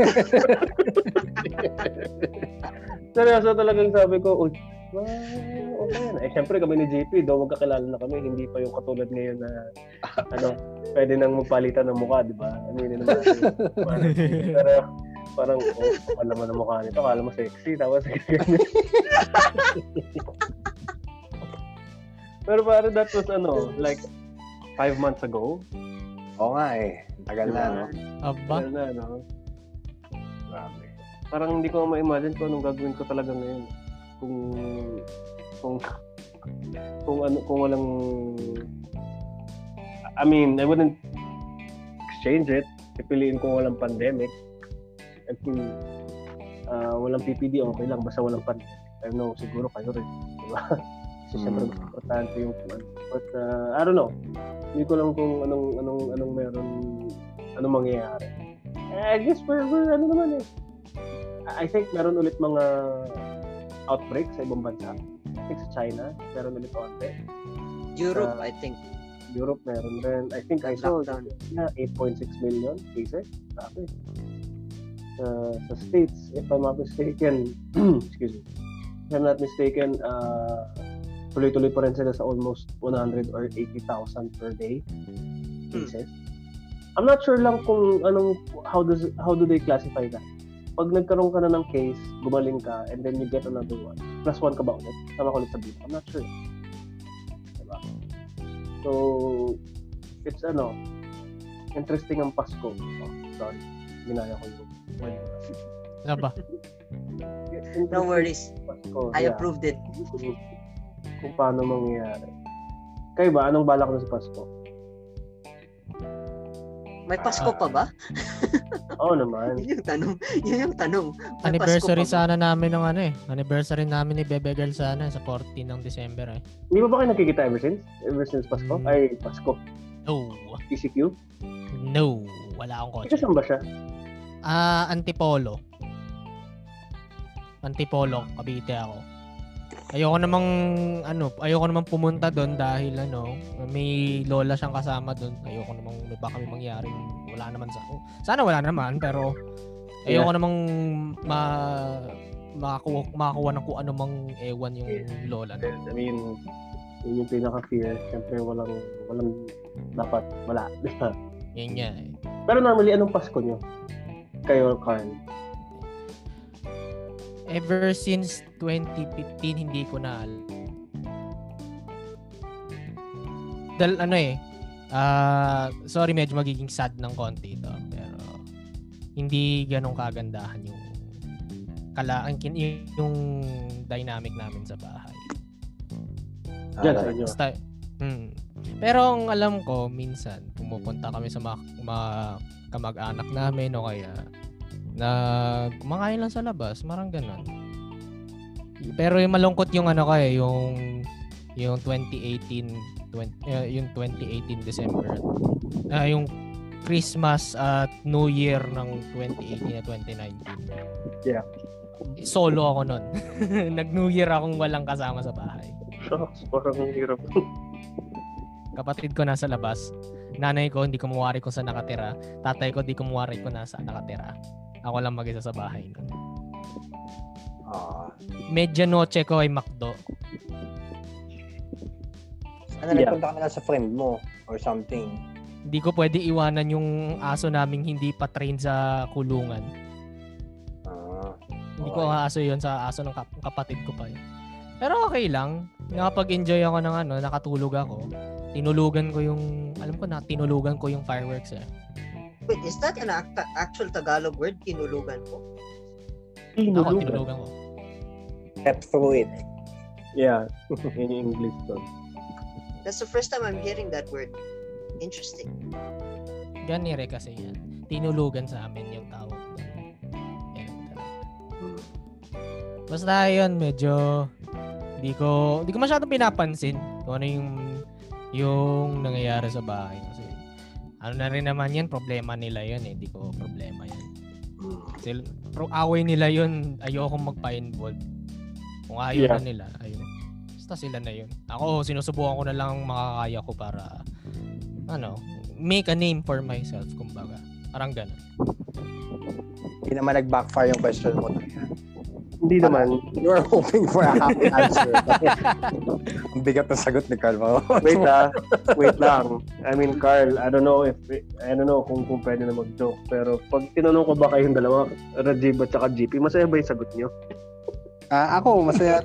Seryoso talagang sabi ko, uy, well, okay na. Eh, syempre kami ni J P, daw magkakilala na kami, hindi pa yung katulad ngayon na, ano, pwede nang magpalitan ng mukha, di ba? Aminin naman natin. Pero, parang, oh, alam mo na mukha nito, akala mo sexy, tapos ganyan. Pero parang that was, ano, like, five months ago. Oo nga eh. Tagal na, no? Aba. Well, na, no? Grabe. Parang hindi ko ma-imagine kung anong gagawin ko talaga ngayon. Kung kung kung ano kung walang I mean, I wouldn't exchange it. Pipiliin ko walang pandemic. I mean, uh, walang P P D, okay lang basta walang pandemic. I know, siguro kayo rin, di ba? So, siyempre, mas importante yung ano. But, uh, I don't know. Hindi ko lang kung anong, anong, anong meron, anong mangyayari. Eh, I guess we're, we're, ano naman eh. I think meron ulit mga outbreak sa ibang bansa. I think sa China, meron ulit konti. Europe, Uh, I think. Europe meron din. I think I saw Lockdown. yeah, eight point six million cases. Sabi. Uh, sa States, if I'm not mistaken, excuse me, if I'm not mistaken, uh, tuloy-tuloy pa rin sila sa almost one hundred or eighty thousand per day cases. Hmm. I'm not sure lang kung anong, how does how do they classify that? Pag nagkaroon ka na ng case, gumaling ka, and then you get another one, plus one ka ba ulit? Tama ko ulit sabihin. I'm not sure. Diba? So, it's ano, interesting ang Pasko. Oh, sorry. Ginaya ko yung word. Ano ba? No worries. Pasko, I yeah. approved it. Kung paano mangyayari. Kayo ba? Anong balak mo sa Pasko? May Pasko pa ba? Oo naman. Yun yung tanong. Yun yung tanong. May Anniversary Pasko pa ba? sana namin ng ano eh. Anniversary namin ni Bebe Girl sana sa fourteen ng December eh. Hindi ba ba kayo nakikita ever since? Ever since Pasko? Mm. Ay, Pasko. No. P C Q? No. Wala akong Ika kotse. saan ba siya? Ah, Antipolo. Antipolo, Cavite ako. Ayoko namang ano, ayoko namang pumunta doon dahil ano, may lola siyang kasama doon. Ayoko namang may baka may mangyaring wala naman sa. Sana wala naman pero ayoko Yeah. namang ma makakuha, makakuha ng kung ano mang ewan yung lola. No? I mean, yun yung pinaka-fear. Siyempre, walang, walang dapat, wala. Yan nga eh. Pero normally, anong Pasko nyo? Kayo, Carl? Ever since twenty fifteen, hindi ko na alam. Dahil ano eh, ah sorry, medyo magiging sad ng konti ito. Pero, hindi ganong kagandahan yung kala, yung, yung dynamic namin sa bahay. Diyan sa inyo. Basta, hmm. Pero ang alam ko, minsan, pumupunta kami sa mga, mga kamag-anak namin o kaya na kumakain lang sa labas, marang ganun. Pero yung malungkot yung ano ko eh, yung yung twenty eighteen, twenty, uh, yung twenty eighteen December. Uh, yung Christmas at New Year ng twenty eighteen at twenty nineteen. Yeah. Solo ako nun. Nag-New Year akong walang kasama sa bahay. Shucks, parang hirap. Kapatid ko nasa labas. Nanay ko hindi ko mawari kung saan nakatira. Tatay ko hindi ko mawari kung nasa nakatira. Ako lang mag-isa sa bahay nun. Ah. Medianoche ko ay McDo. Ano, Yeah. nagpunta ka na lang sa friend mo or something. Hindi ko pwede iwanan yung aso naming hindi pa train sa kulungan. Ah. Hindi ko aso yun sa aso ng kap- kapatid ko pa yun. Pero okay lang. Nakapag-enjoy ako ng ano, nakatulog ako. Tinulugan ko yung, alam ko na, tinulugan ko yung fireworks eh. Wait, is that an act- actual Tagalog word? Tinulugan ko? Ako, tinulugan ko. Step through it. Yeah, in English to. That's the first time I'm hearing that word. Interesting. Ganire kasi yan. Tinulugan sa amin yung tawag doon. Yan talaga. Basta yun, medyo di ko di ko masyadong pinapansin kung ano yung yung nangyayari sa bahay kasi ano na rin naman yan, problema nila yun eh, di ko problema yan. Sila, pro away nila yun, ayokong magpa-involve. Kung ayaw Yeah. na nila, ayun. Basta sila na yun. Ako, sinusubukan ko na lang ang makakaya ko para ano, make a name for myself, kumbaga. Parang ganun. Hindi naman nag-backfire yung question mo. Hindi naman. You were hoping for a happy answer. Ang bigat na sagot ni Carl. Wait ah. Wait lang. I mean, Carl, I don't know if, I don't know kung, kung pwede na mag-joke. Pero pag tinanong ko ba kayong dalawa, Rajib at saka G P, masaya ba yung sagot nyo? Ah, ako, masaya.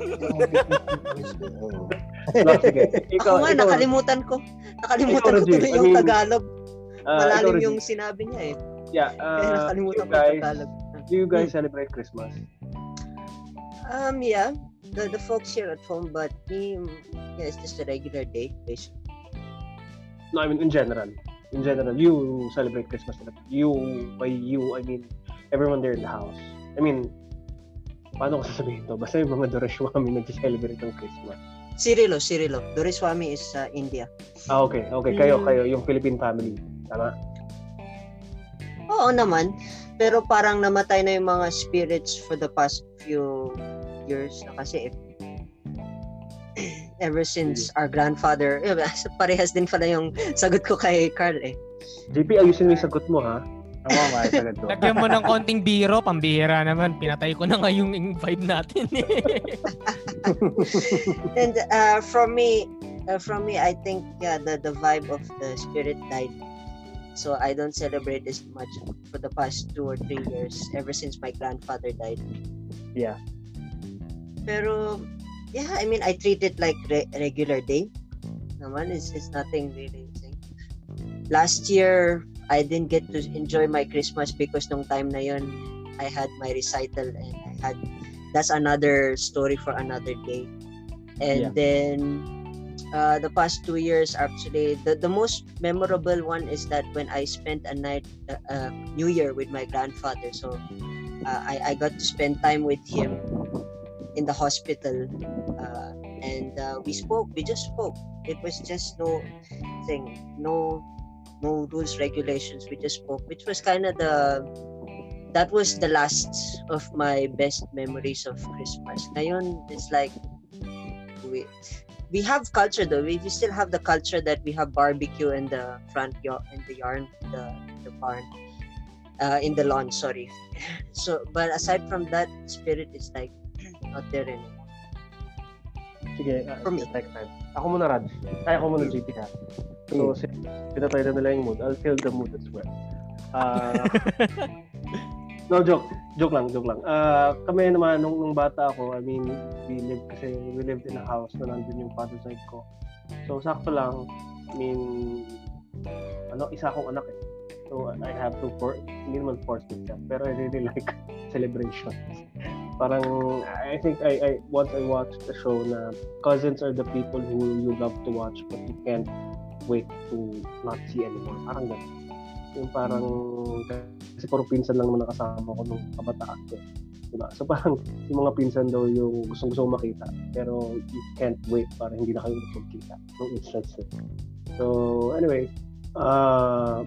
No, sige. Ikaw, Ako nga, ikaw, nakalimutan ko. Nakalimutan Ikaw, ko Regine. tuloy I yung mean, Tagalog. ah, Malalim ikaw, yung Regine. sinabi niya eh. Yeah, Kaya uh, nakalimutan you ko yung guys, Tagalog. do you guys celebrate Christmas? Um, yeah. The, the folks here at home, but me, yeah, it's just a regular day, basically. No, I mean, in general. In general, you celebrate Christmas. You, by you, I mean, everyone there in the house. I mean, paano ko sasabihin to? Basta yung mga Doreshwami nag-celebrate ng Christmas. Cirilo, Cirilo. Doraiswamy is uh, India. Ah, okay. Okay. Kayo, kayo. Yung Philippine family. Tama? Oo naman. Pero parang namatay na yung mga spirits for the past few years na kasi ever since our grandfather, eh, parehas din pala yung sagot ko kay Carl eh. J P, ayusin mo yung sagot mo, ha? Ako nga, sagot ko. Lagyan mo ng konting biro, pambihira naman. Pinatay ko na nga yung vibe natin eh. And uh, from me, uh, from me, I think yeah, the the vibe of the spirit died. So I don't celebrate this much for the past two or three years, ever since my grandfather died. Yeah. Pero yeah, I mean, I treat it like re- regular day. Naman, it's, it's nothing really. Last year, I didn't get to enjoy my Christmas because nung time na yun, I had my recital and I had, that's another story for another day. And Yeah. then, uh, the past two years, actually, the, the most memorable one is that when I spent a night, uh, uh, New Year with my grandfather. So, uh, I, I got to spend time with him in the hospital. Uh, and uh, we spoke, we just spoke. It was just no thing, no no rules, regulations. We just spoke, which was kind of the that was the last of my best memories of Christmas. Ngayon, it's like we we have culture though. We, we still have the culture that we have barbecue in the front yard, in the yard, the the barn, uh, in the lawn. Sorry. So, but aside from that, spirit is like not there anymore. Sige, uh, For me. next time. Ako muna, Raj. Ay, ako muna, J P, ha? So, mm. pinatay na nila yung mood. I'll feel the mood as well. Uh, no, joke. Joke lang, joke lang. Uh, kami naman, nung, nung bata ako, I mean, we lived, kasi we lived in a house na nandun yung father side ko. So, sakto lang. I mean, ano, isa akong anak eh. So, I have to, for, hindi naman force myself, pero I really like celebrations. Parang, I think I, I once I watched a show na cousins are the people who you love to watch but you can't wait to not see anymore. Parang gano'n. Yung parang, kasi puro pinsan lang naman nakasama ko nung kabataan ko. Diba? So parang, yung mga pinsan daw yung gustong-gusto makita. Pero you can't wait para hindi na kayo magkita. Nung instance. So, anyway, uh,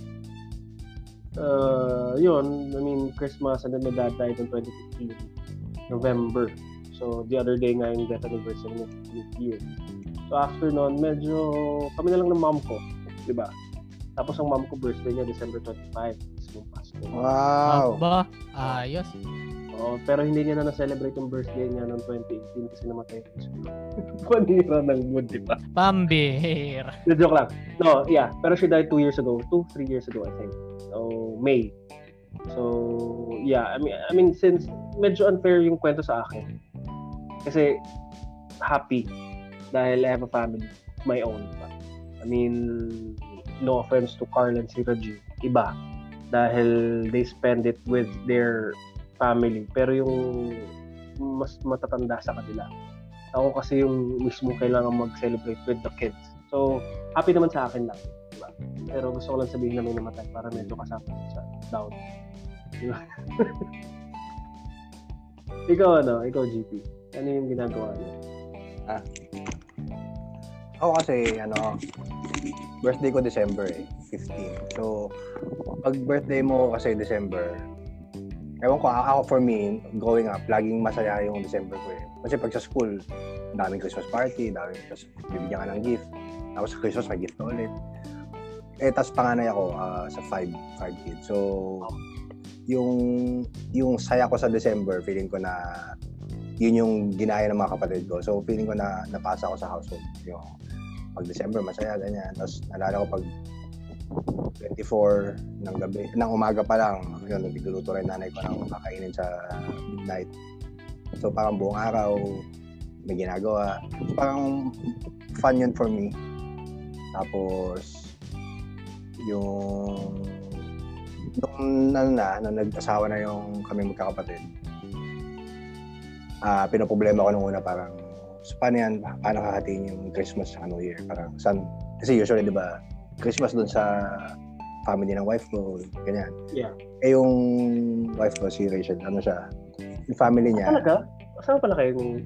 uh, yun, I mean, Christmas and then my dad died in twenty fifteen. November. So, the other day nga yung death anniversary ng year. So, after nun, medyo kami na lang ng mom ko. Diba? Tapos ang mom ko, birthday niya, December twenty-fifth. Tapos Pasko. Wow! Aba, ayos. Oo, pero hindi niya na na-celebrate yung birthday niya noong twenty eighteen kasi namatay siya. Panira ng mood, diba? Pambihira. No, joke lang. No, yeah. Pero she died two years ago. Two, three years ago, I think. So, May. So, yeah, I mean, I mean, since medyo unfair yung kwento sa akin. Kasi, happy dahil I have a family of my own. I mean, no offense to Carl and si Raji. Iba. Dahil they spend it with their family. Pero yung mas matatanda sa kanila. Ako kasi yung mismo kailangan mag-celebrate with the kids. So, happy naman sa akin lang. Diba? Pero gusto ko lang sabihin na may namatay para medyo kasama sa down. Diba? Ikaw ano? Ikaw G P. Ano yung ginagawa niyo? Ah. Ako kasi, ano, birthday ko December eh, fifteen. So, pag birthday mo kasi December, ewan ko, ako for me, growing up, laging masaya yung December ko eh. Kasi pag sa school, daming Christmas party, daming, tapos bibigyan ka ng gift. Tapos sa Christmas, may gift na ulit. Eh, tapos panganay ako uh, sa five, five kids. So, yung, yung saya ko sa December, feeling ko na yun yung ginaya ng mga kapatid ko. So, feeling ko na napasa ako sa household. Yung pag December, masaya, ganyan. Tapos, nalala ko pag twenty-four ng gabi, ng umaga pa lang, yun, nagluluto rin nanay ko ng kakainin sa midnight. So, parang buong araw, may ginagawa. So, parang fun yun for me. Tapos, yung nung ano na, nung nag-asawa na yung kami magkakapatid, ah uh, pinoproblema ko nung una parang, so, paano yan? Paano kahatiin yung Christmas sa New Year? Parang, san? Kasi usually, di ba, Christmas doon sa family ng wife ko, ganyan. Yeah. Eh yung wife ko, si Rachel, ano siya, yung family niya. Talaga? Saan pala kayo? Nung...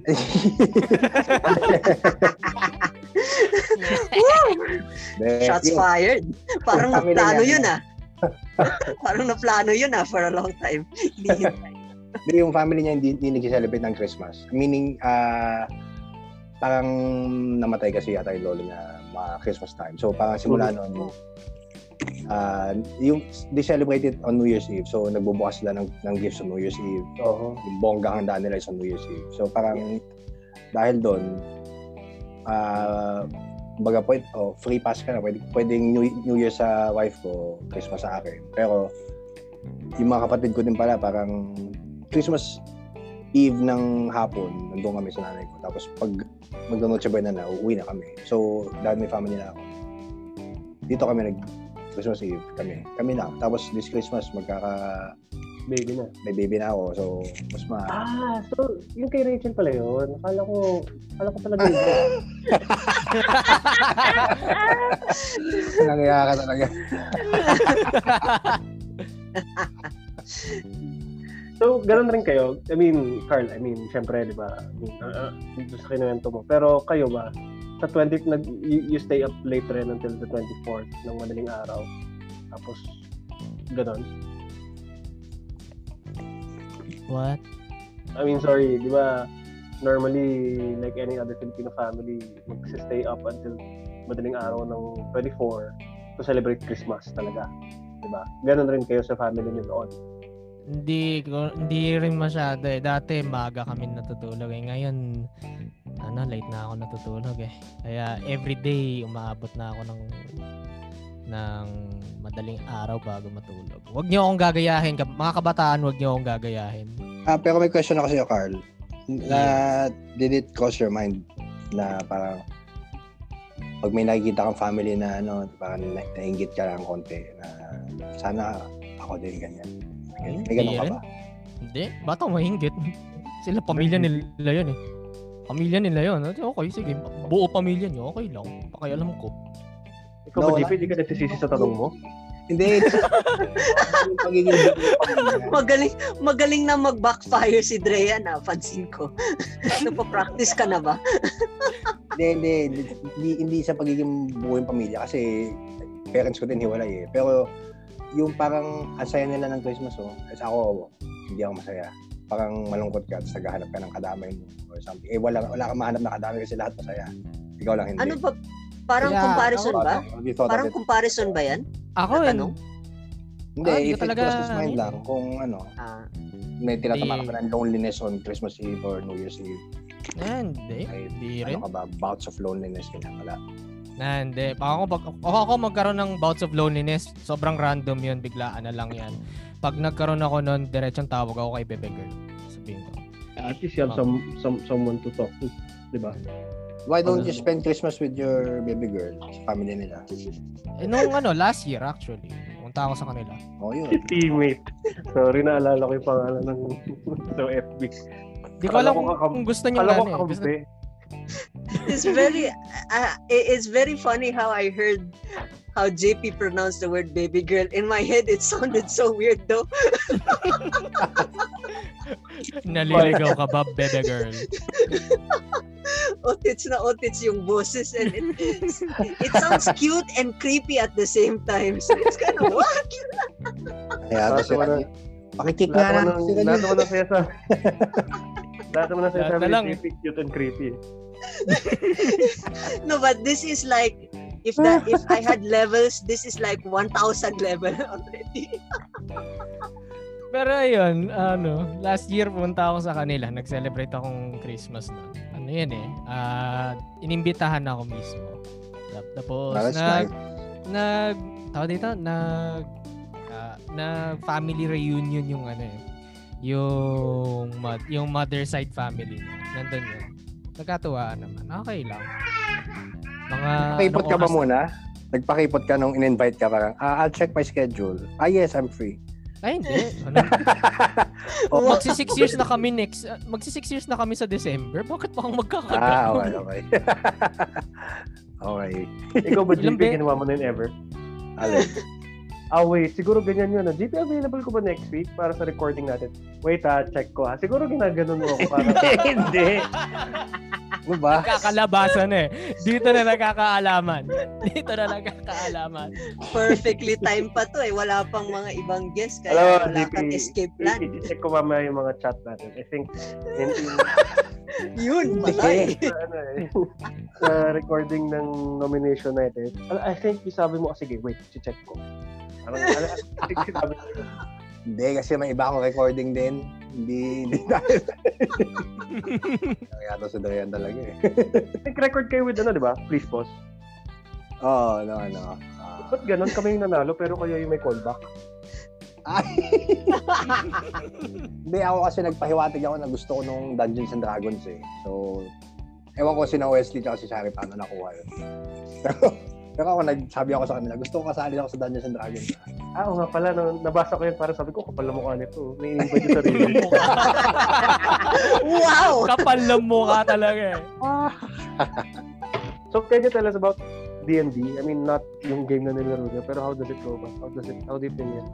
Shots yun. fired. Parang Family naplano niya. yun ah. Parang naplano yun ah for a long time. Hindi Hindi, yung family niya hindi, hindi nag-celebrate ng Christmas. Meaning, ah, parang namatay kasi yata yung lolo niya mga Christmas time. So, parang simula noon, ah, yung, they celebrated on New Year's Eve. So, nagbubukas sila ng, ng gifts on New Year's Eve. Oo. Yung bongga handaan nila is on New Year's Eve. So, parang, dahil doon, ah, baga po, oh, free pass ka na. Pwede, pwedeng New, New Year sa wife ko, Christmas sa akin. Pero, yung mga kapatid ko din pala, parang Christmas Eve ng hapon, nandun kami sa nanay ko. Tapos pag mag-Noche Buena na, uuwi na kami. So, dahil may family na ako, dito kami nag Christmas Eve kami. Kami na. Tapos this Christmas, magkaka Baby na. may baby na ako. So, mas ma... Ah, so yung kay Rachel pala yun. Akala ko, akala ko talaga yun. Nangyayaka talaga. So, ganun rin kayo. I mean, Carl, I mean, syempre, di ba? I mean, uh, uh, dito sa kinuwento mo. Pero kayo ba? Sa twentieth, nag, you, you stay up late rin until the twenty-fourth ng madaling araw. Tapos, ganun. What? I mean, sorry, di ba? Normally, like any other Filipino family, mag-stay up until madaling araw ng twenty-four to celebrate Christmas talaga. Di ba? Ganun rin kayo sa family niyo doon. Hindi ko hindi rin masyado eh. Dati maaga kami natutulog eh. Ngayon ano, late na ako natutulog eh. Kaya everyday umaabot na ako ng ng madaling araw bago matulog. Huwag niyo akong gagayahin. Mga kabataan, huwag niyo akong gagayahin. Ah, pero may question ako sa'yo, Carl. Na, did it cross your mind na parang pag may nakikita kang family na ano, parang na, nainggit ka lang konti na sana ako din ganyan. May Hindi ganun ka rin. ba? Hindi. Ba't ako mahinggit? Sila pamilya nila yun eh. Pamilya nila yun. Okay, sige. Buo pamilya niyo. Okay lang. Pakialam ko. Ikaw No, ba, wala. J P, di ka nagsisisi sa tanong mo? Hindi. Yung pagiging pamilya. magaling magaling na mag-backfire si Drea na pansin ko. Nagpa-practice ka na ba? Hindi, hindi, hindi, hindi sa pagiging buo yung pamilya kasi parents ko din hiwalay eh. Pero yung parang ang saya nila ng Christmas oh, kasi ako, hindi ako masaya. Parang malungkot ka at naghahanap ka ng kadamay mo or something. Eh, wala, wala kang mahanap na kadamay kasi lahat masaya. Ikaw lang hindi. Ano ba? Parang Yeah, comparison Thought ba? of- have you thought Parang of it? comparison ba yan? Ako Na yun. tanong? Hindi, Ah, hindi if ko it talaga- crosses mind lang kung ano, Ah, may tinatama Hindi. ka ng loneliness on Christmas Eve or New Year's Eve. Eh, hindi. Ay, Hindi rin. ano ka ba? Bouts of loneliness kanya wala. Na, hindi. Ako, pag, ako, ako magkaroon ng bouts of loneliness, sobrang random yun, biglaan na lang yan. Pag nagkaroon ako nun, diretsong tawag ako kay Bebe Girl. Sabihin ko. At least you have some, some, someone to talk to. Di ba? Why don't Ano? you spend Christmas with your baby girl sa family nila? Eh, nung ano, last year actually, punta ako sa kanila. Oh, yun. Teammate. Sorry, naalala ko yung pangalan ng so F B. Di ko Akala alam ko kung, kakam- kung gusto niyo Alam ko ano eh. Gusto, kakampi. it's very uh, it's very funny how I heard how J P pronounced the word baby girl. In my head, it sounded so weird though. naliligaw ka ba, Bebe Girl? Otits na otits yung boses and it, it sounds cute and creepy at the same time. So it's kind of what? Kaya Lahat kasi naman ano, pakikik nga Lahat lang naman sila ng- lahat yun. naman ng saya sa... Lahat naman ng saya Lahat sa na lang. creepy, cute and creepy. No, but this is like if that if I had levels, this is like one thousand level already. Pero ayun, ano, last year punta ako sa kanila, nag-celebrate akong Christmas noon. Ano yan eh, ah, inimbitahan ako mismo. Tap- Tapos, Ah, that's nag, nice. nag, tawag dito, nag, ah, na family reunion yung ano eh, yung, mo- yung mother side family. Nandun yun. Nagkatuwaan naman. Okay lang. Mga, Pakipot anong ka ba oras- muna? Nagpakipot ka nung in-invite ka parang, ah, I'll check my schedule. Ah, yes, I'm free. Ay, hindi. Ano? Oh, Magsi six years na kami next, uh, magsi six years na kami sa December. Bakit pa kang ah, magkakaganon? okay, okay. okay. Ikaw ba, J Ilang P, be- ginawa mo na yun ever? Alin? Ah, wait. Siguro ganyan yun. G P available ko ba next week para sa recording natin? Wait ha, check ko ha. Siguro ginaganon mo ako para... Hindi. Ano ba? Kakalabasan eh. Dito na nagkakaalaman. Dito na nagkakaalaman. Perfectly time pa to eh. Wala pang mga ibang guests kaya Alam mo, wala G P, kang escape plan. I-check ko mamaya yung mga chat natin. I think, in, in, Yun, patay. sa, ano, eh, sa recording ng nomination natin, I think, sabi mo, sige, wait, i-check ko. Parang, ano, I think sabi mo. Hindi, kasi may iba akong recording din. Hindi, hindi tayo. Kaya ito sa Dayan talaga eh. Nag-record kayo with ano, di ba? Please pause. Oo, oh, no, no. Uh, Ba't ganun kami yung nanalo pero kayo yung may callback? Ay! Hindi, ako kasi nagpahiwatig ako na gusto ko nung Dungeons and Dragons eh. So, ewan ko si na Wesley at si Shari paano nakuha yun. Pero, pero ako nagsabi ako sa kanila, gusto ko kasali ako sa Dungeons and Dragons. Ah, oo nga pala, no, nabasa ko yun para sabi ko, kapal na mukha nito. May invite yung sarili. Wow! Kapal ng mukha talaga eh. So, can you tell us about D and D? I mean, not yung game na nilaro niya, pero how does it go ba? How does it, how do you play it?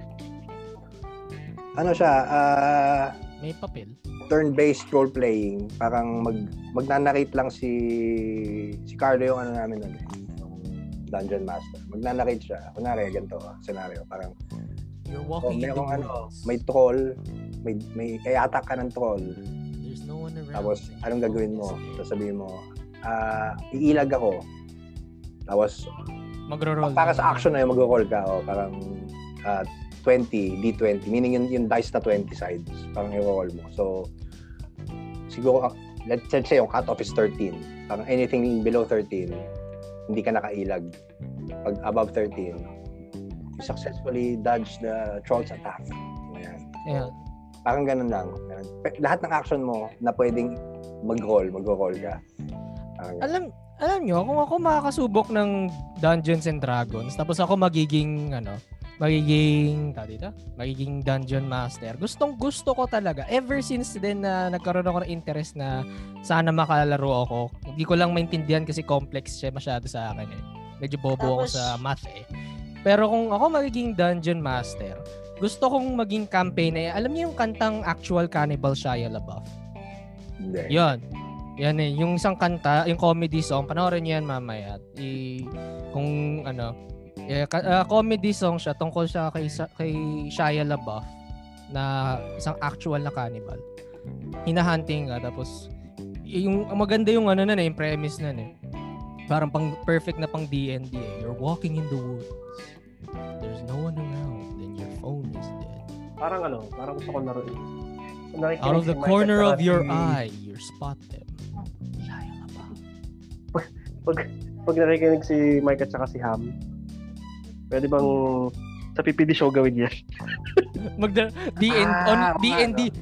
Ano siya, ah... Uh, may papel. Turn-based role-playing. Parang mag, magnanarrate lang si... Si Carlo yung ano namin nun eh. Dungeon Master. Magnanarrate siya. Kunwari, ganito, scenario. Parang, you're walking oh, in the ano, woods. may troll, may, may, i-attack ka ng troll. There's no one around. Tapos, anong gagawin mo? Sasabihin mo, ah, uh, iilag ako. Tapos, magro-roll. Para sa action na yung mag-roll ka, oh, parang uh, twenty, D twenty. Meaning yung, yung dice na twenty sides. Parang i-roll mo. So, siguro, let's say yung cutoff is thirteen. Parang anything below thirteen, hindi ka nakailag. Pag above thirteen, you successfully dodge the troll's attack. Ayan. Yeah. Parang ganun lang. Lahat ng action mo na pwedeng mag-roll, mag-roll ka. Alam, alam nyo, kung ako makakasubok ng Dungeons and Dragons, tapos ako magiging, ano, magiging, dito, magiging Dungeon Master, gustong gusto ko talaga. Ever since din na nagkaroon ako ng interest na sana makalaro ako, hindi ko lang maintindihan kasi complex siya masyado sa akin eh. Medyo bobo ako sa math eh. Pero kung ako magiging Dungeon Master, gusto kong maging campaign eh. Alam niyo yung kantang Actual Cannibal Shia LaBeouf? Hindi. Yun. Yan eh. Yung isang kanta, yung comedy song, panoorin niyo yan mamaya. I, kung ano, yeah, uh, comedy song siya, tungkol siya kay, kay Shia LaBeouf na isang actual na cannibal. Hinahunting ka, tapos yung maganda yung ano na eh, yung premise na eh. Parang pang perfect na pang D and D eh. You're walking in the woods. There's no one around. Then your phone is dead. Parang ano, parang gusto ko naroon. Out of the corner of your eye, you spot them. Shia LaBeouf. Pag, pag, pag nakikinig si Mike at saka si Ham, pwede bang sa P P D show gawin yan? Magda D and D on D and D.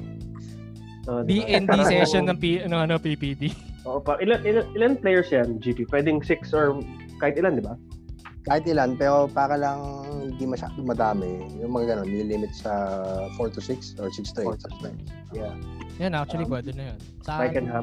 Oh, D and D session ng P ng ano P P D. Oo, pa ilan, ilan ilan players yan, G P? Pwedeng six or kahit ilan, di ba? Kahit ilan, pero para lang hindi masyadong madami. Yung mga ganun, nilimit sa four to six or six to eight sometimes. Yeah. Yan, actually, Um, pwede na yun. Sa Mike and Ham.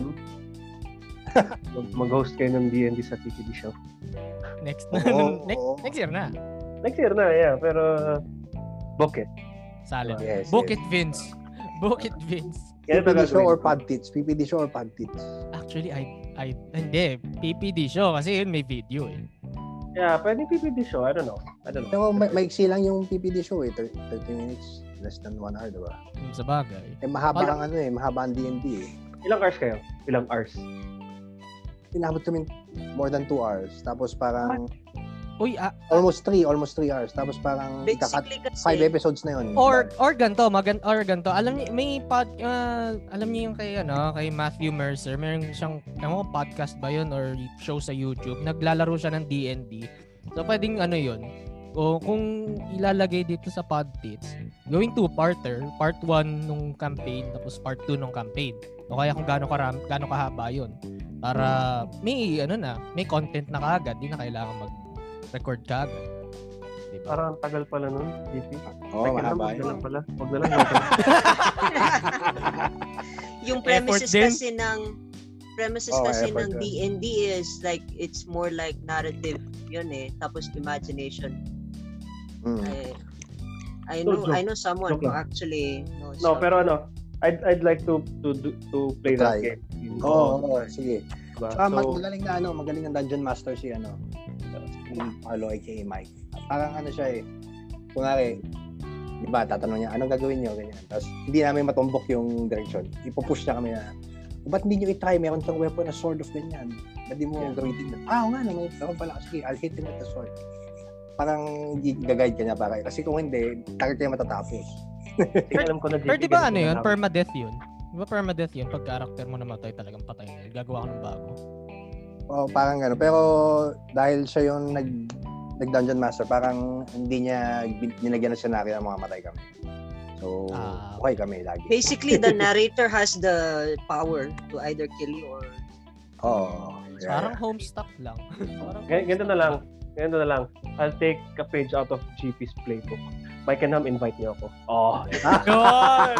Mag-host kayo ng D and D sa P P D show. next, Oo, next, oo. next year na. Next year na, yeah. Pero, book it. Solid. Yes, Book yes. it, Vince. Book it, Vince. Yan P P D ito show or gagawin. pad tits? P P D show or pad tits? Actually, I, I, hindi. P P D show kasi yun may video eh. Yeah, pwede P P D show. I don't know. I don't know. Pero may, maiksi lang yung P P D show eh. thirty minutes. Less than one hour, diba? Yung sa bagay. Eh, mahaba Wala. ang ano eh. Mahaba ang D and D eh. Ilang hours kayo? Ilang hours? Inabot kami more than two hours. Tapos parang Uy, ah, almost three, almost three hours. Tapos parang ikakat Basically kasi, five episodes na yun. or or ganto, magan or ganto. Alam niyo may pod uh, alam niyo yung kay ano, kay Matthew Mercer, meron siyang ano, podcast ba yun or show sa YouTube. Naglalaro siya ng D and D. So pwedeng ano yun. O kung ilalagay dito sa Podtits, going two parter, part one nung campaign tapos part two nung campaign. O kaya kung gaano karam, gaano kahaba yun. Para may ano na, may content na kaagad, di na kailangan mag-record ka agad. Diba? Parang tagal pala nun, G P. Oo, oh, mahaba Wag na yun. lang pala. Wag na lang. wag na lang. yung premises Effort din. kasi ng premises Oh, kasi effort ng din. D and D is like it's more like narrative yun eh, tapos imagination. Mm. Eh, I know joke. I know someone Joke who lang. actually knows. No, how- pero ano, I'd I'd like to to to, to play that Try. game. Oo, oh, oh, sige. Diba? Tsaka mag- So, magaling na ano, magaling ng Dungeon Master si ano, si Marlo aka Mike. Parang ano siya eh. Kunwari, di ba, tatanong niya, anong gagawin niyo? Ganyan. Tapos, hindi namin matumbok yung direction. Ipupush niya kami na, ba't hindi niyo i-try? Meron kang weapon na sword of ganyan. Ba't di mo Yeah. gamitin yun? Ah, oo nga, naman. Meron pala. Sige, I'll hit him with the sword. Parang gag-guide ka niya para. Kasi kung hindi, target kayo matatapos. Sige, alam ko na Pero G P, di ba ganito ano yun? na Permadeath yun? Di ba permadeath yun? Pag karakter mo namatay, talagang patay na yun. Gagawa ka ng bago. Oo, parang gano'n. Pero dahil siya yung nag nag-Dungeon Master, parang hindi niya bin- nilagyan ng scenario na mga matay kami. So, Ah. okay kami lagi. Basically, the narrator has the power to either kill you or Oo. Yeah. Parang homestuck lang. Parang Gan- Ganito na lang. Ganito na lang. I'll take a page out of G P's playbook. Mike and Ham, invite niyo ako. Oh. Yun!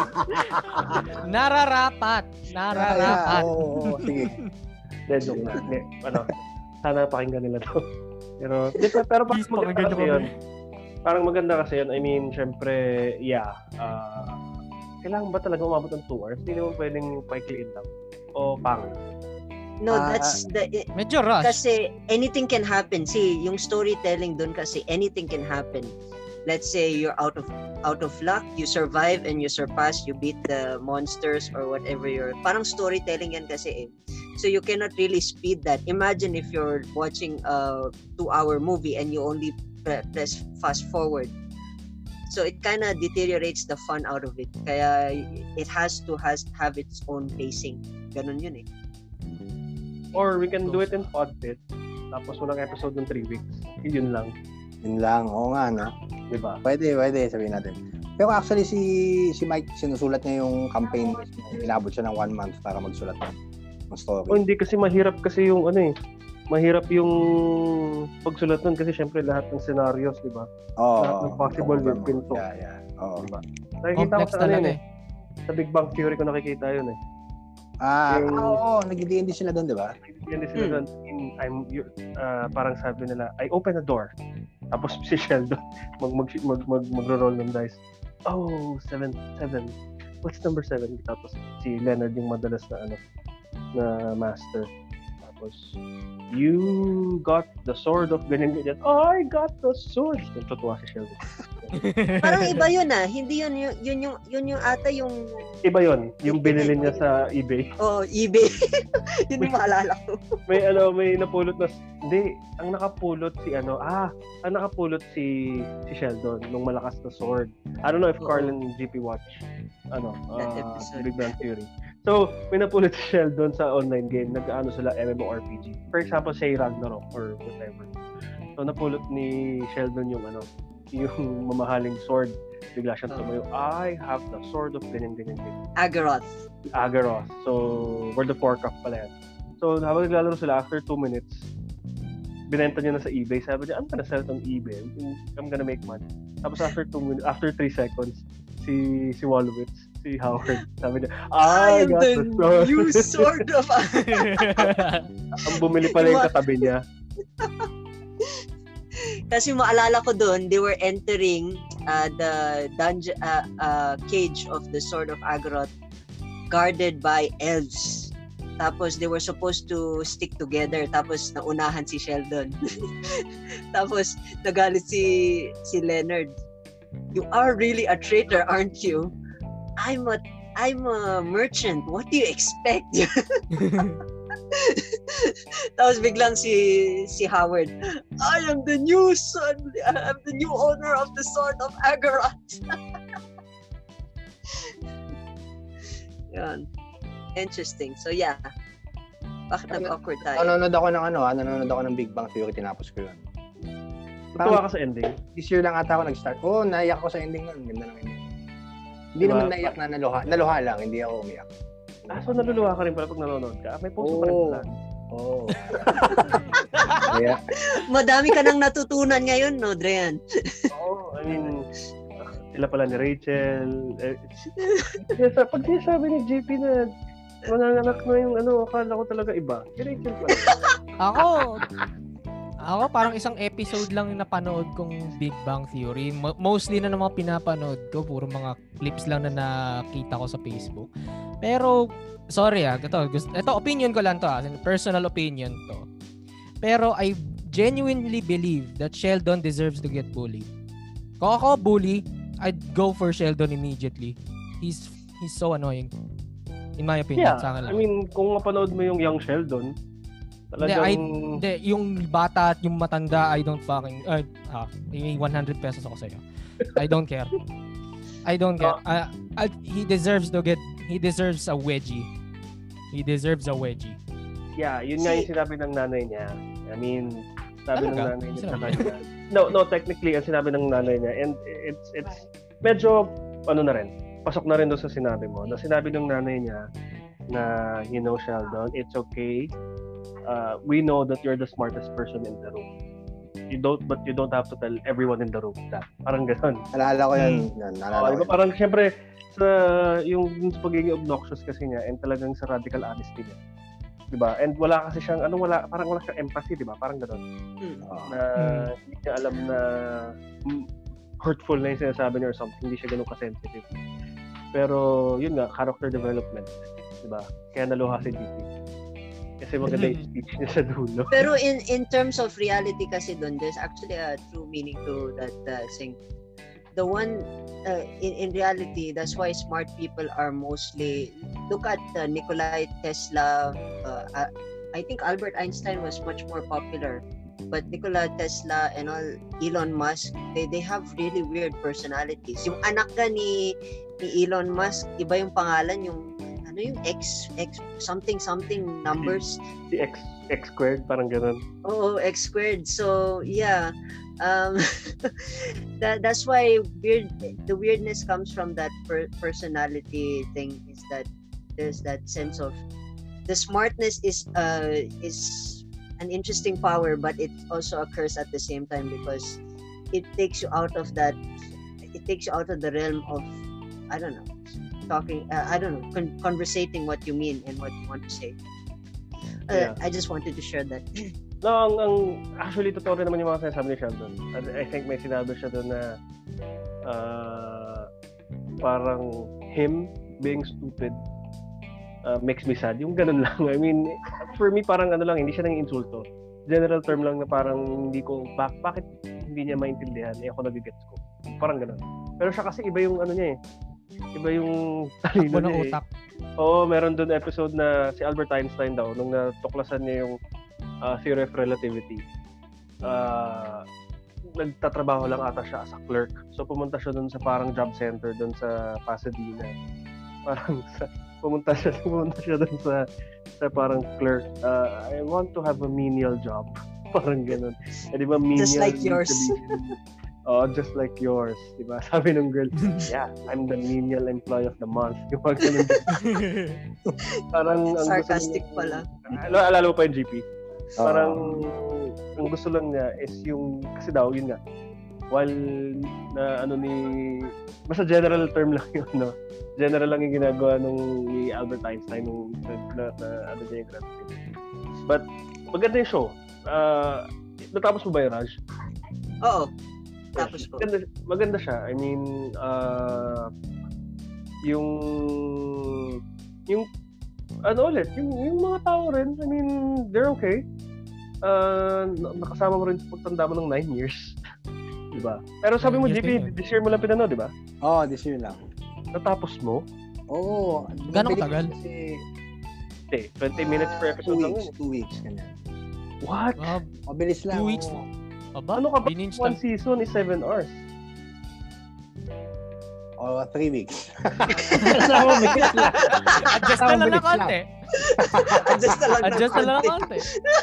Nararapat. Yeah, Nararapat. oo, oo, sige. Hindi, joke na. Hindi, ano, sana pakinggan nila to. Pero, di, pero, pero Please, parang maganda pakinggan kasi nyo yun. Parang maganda kasi yun. I mean, syempre, yeah. Uh, kailangan ba talaga umabot ng two hours? Hindi naman pwedeng paikliin lang. O pang. no, Ah, that's the Medyo rush. kasi anything can happen. See, yung storytelling doon kasi anything can happen. Let's say you're out of out of luck, you survive and you surpass, you beat the monsters or whatever you're. Parang storytelling yan kasi eh. So you cannot really speed that. Imagine if you're watching a two-hour movie and you only pre- press fast forward. So it kind of deteriorates the fun out of it. Kaya it has to has have its own pacing. Ganun yun eh. Or we can do it in Podpit. Tapos walang episode ng three weeks. Yun lang. Yun lang. Oo nga, no? Diba? Pwede, pwede, sabihin natin. Pero actually, si si Mike, sinusulat niya yung campaign. Inabot siya ng one month para magsulat ng ng story. O hindi kasi mahirap kasi yung ano eh. Mahirap yung pagsulat nun kasi syempre lahat ng scenarios, di ba? Oo. lahat ng possible Oo, with pinto. Yeah, yeah. Oo. Diba? Nakikita ko Complex sa ano yun talaga eh. eh. Sa Big Bang Theory ko nakikita yun eh. Ah, Yung- ah, oo, nag-D and D sila doon, di ba? Yan din sila Hmm. doon. In- I'm, you- ah, parang sabi nila, I open a door. Tapos si Sheldon, mag, mag, mag, mag, magro-roll ng dice. Oh, seven, seven. What's number seven? Tapos si Leonard yung madalas na ano, na master. Tapos, you got the sword of ganyan ganyan. Oh, I got the sword. Natutuwa si Sheldon. Parang iba yun ah. Hindi yun yun, yun yung yun yung ata yung Iba yon, yung binili niya sa eBay. oh, eBay. Yun yung maalala ko. May ano, may napulot na, hindi, ang nakapulot si ano, ah, ang nakapulot si si Sheldon nung malakas na sword. I don't know if Oo. Carl and G P watch ano, That uh, episode. Big Bang Theory. So, may napulot si Sheldon sa online game, nag-ano sila MMORPG. For example, say Ragnarok or whatever. So, napulot ni Sheldon yung ano, yung mamahaling sword. Bigla siyang Oh. tumayo, I have the sword of ganyan ganyan ganyan. Agaroth. Agaroth. So, World of Warcraft pala yan. So, habang naglalaro sila, after two minutes, binenta niya na sa eBay. Sabi niya, I'm gonna sell it on eBay. I'm gonna make money. Tapos after two minutes, after three seconds, si si Wolowitz, si Howard, sabi niya, I, am got the the sword. new sword of Ang bumili pala yung katabi niya. Kasi maalala ko doon, they were entering uh, the dungeon uh, uh, cage of the Sword of Agaroth guarded by elves. Tapos they were supposed to stick together. Tapos naunahan si Sheldon. Tapos nagalit si si Leonard. You are really a traitor, aren't you? I'm a I'm a merchant. What do you expect? Tapos biglang si si Howard, I am the new son, I am the new owner of the Sword of Agaroth. Yan. Interesting. So yeah. Bakit nag-awkward tayo? Nanonood ako ng ano, ah, nanonood ako ng Big Bang Theory, tinapos ko yun. Natuwa ka sa ending. This year lang ata ako nag-start. Oo, oh, naiyak ako sa ending nun. Ganda ng ending. Hindi Diba? naman naiyak na naluha. Naluha lang, hindi ako umiyak. Ah, so naluluwa ka rin pala pag nanonood ka. Ah, may puso pa rin Oo. pala. Oo. Kaya, Madami ka nang natutunan ngayon, no, Drean? Oo, I mean, sila pala ni Rachel. Eh, si- pag sinasabi ni J P na manganganak na yung ano, akala ko talaga iba. Si Rachel pala. Ako, Ako parang isang episode lang yung napanood kong Big Bang Theory. Mo- mostly na ng mga pinapanood ko, puro mga clips lang na nakita ko sa Facebook. Pero, sorry ah, ito, gusto, ito opinion ko lang to ah, personal opinion to. Pero I genuinely believe that Sheldon deserves to get bullied. Kung ako bully, I'd go for Sheldon immediately. He's he's so annoying. In my opinion, Yeah, sa akin lang. I mean, kung mapanood mo yung Young Sheldon, talagang... Hindi, I, hindi, yung bata at yung matanda, I don't fucking... Uh, ah, may one hundred pesos ako sa'yo. I don't care. I don't care. Uh, uh, he deserves to get... He deserves a wedgie. He deserves a wedgie. Yeah, yun nga yung sinabi ng nanay niya. I mean, sabi ng Talaga? nanay niya sa Sinabi? kanya. No, no, technically, ang sinabi ng nanay niya, and it's, it's, medyo, ano na rin, pasok na rin doon sa sinabi mo, na sinabi ng nanay niya, na, you know, Sheldon, it's okay. Uh, we know that you're the smartest person in the room. You don't, but you don't have to tell everyone in the room that. Parang gano'n. Naalala ko yan. Hmm. yan Oh, naalala diba, ko parang syempre, sa, yung, yung sa pagiging obnoxious kasi niya, and talagang sa radical honesty niya. Diba? And wala kasi siyang, ano, wala, parang wala siyang empathy, diba? Parang gano'n. Mm. Na, Mm. hindi niya alam na mm, hurtful na yung sinasabi niya or something. Hindi siya ganun ka-sensitive. Pero, yun nga, character development. Diba? Kaya naluha si G P. Kasi maganda yung speech niya sa dulo. Pero in in terms of reality kasi doon, there's actually a true meaning to that uh, saying. The one uh, in in reality, that's why smart people are mostly look at uh, Nikola Tesla. Uh, uh, I think Albert Einstein was much more popular, but Nikola Tesla and all Elon Musk, they they have really weird personalities. Yung anak ka ni ni Elon Musk, iba yung pangalan, yung ano yung X X something something numbers. Si X, X squared, parang gano'n. Oh, X squared. So yeah, um, that that's why weird. The weirdness comes from that per- personality thing. Is that there's that sense of the smartness is uh is an interesting power, but it also occurs at the same time because it takes you out of that. It takes you out of the realm of I don't know. Talking, uh, I don't know, con- conversating what you mean and what you want to say. Uh, Yeah. I just wanted to share that. No, ang, ang actually totoo rin naman yung mga sinasabi ni Sheldon. I, I think may sinabi siya doon na uh, parang him being stupid uh, makes me sad. Yung ganun lang. I mean, for me parang ano lang, hindi siya nang insulto. General term lang na parang hindi ko, bak bakit hindi niya maintindihan? Eh ako nagigets ko. Parang ganun. Pero siya kasi iba yung ano niya eh. Iba yung talino Takbo ng niya eh. utak. Oo, meron doon episode na si Albert Einstein daw, nung natuklasan niya yung uh, theory of relativity. Uh, nagtatrabaho lang ata siya as a clerk. So pumunta siya doon sa parang job center doon sa Pasadena. Parang sa, pumunta siya, pumunta siya doon sa sa parang clerk. Uh, I want to have a menial job. Parang gano'n. Eh, di ba menial? Just like yours. Oh, just like yours, di ba? Sabi ng girl, yeah, I'm the menial employee of the month. Yung mga ganun. Parang ang Sarcastic gusto pala. Alala, alala mo pa yung G P? Parang ang gusto lang niya is yung kasi daw yun nga. While na ano ni basta general term lang yun, no. General lang yung ginagawa nung ni Albert Einstein nung na, na ano niya yung graduate. But maganda yung show. Uh, natapos mo ba yung Raj? Oo. Tapos ko. Maganda, maganda siya. I mean, uh, yung yung ano ulit, yung, yung mga tao rin, I mean, they're okay. Uh, nakasama mo rin sa pagtanda mo ng nine years. Diba? Pero sabi mo, G P, this year mo lang pinanood, diba? Oo, oh, this year lang. Natapos mo? Oo. Oh, Gano'ng katagal? Kasi, Eh, twenty minutes per episode two lang weeks, yun. two weeks, ganyan. What? Ah, Mabilis lang. two weeks. oo. Aba, Ano ka ba? bininge One lang. season is seven hours. O, three weeks. Adjust na lang ng konti. Adjust na lang ng Adjust na lang ng konti. konti.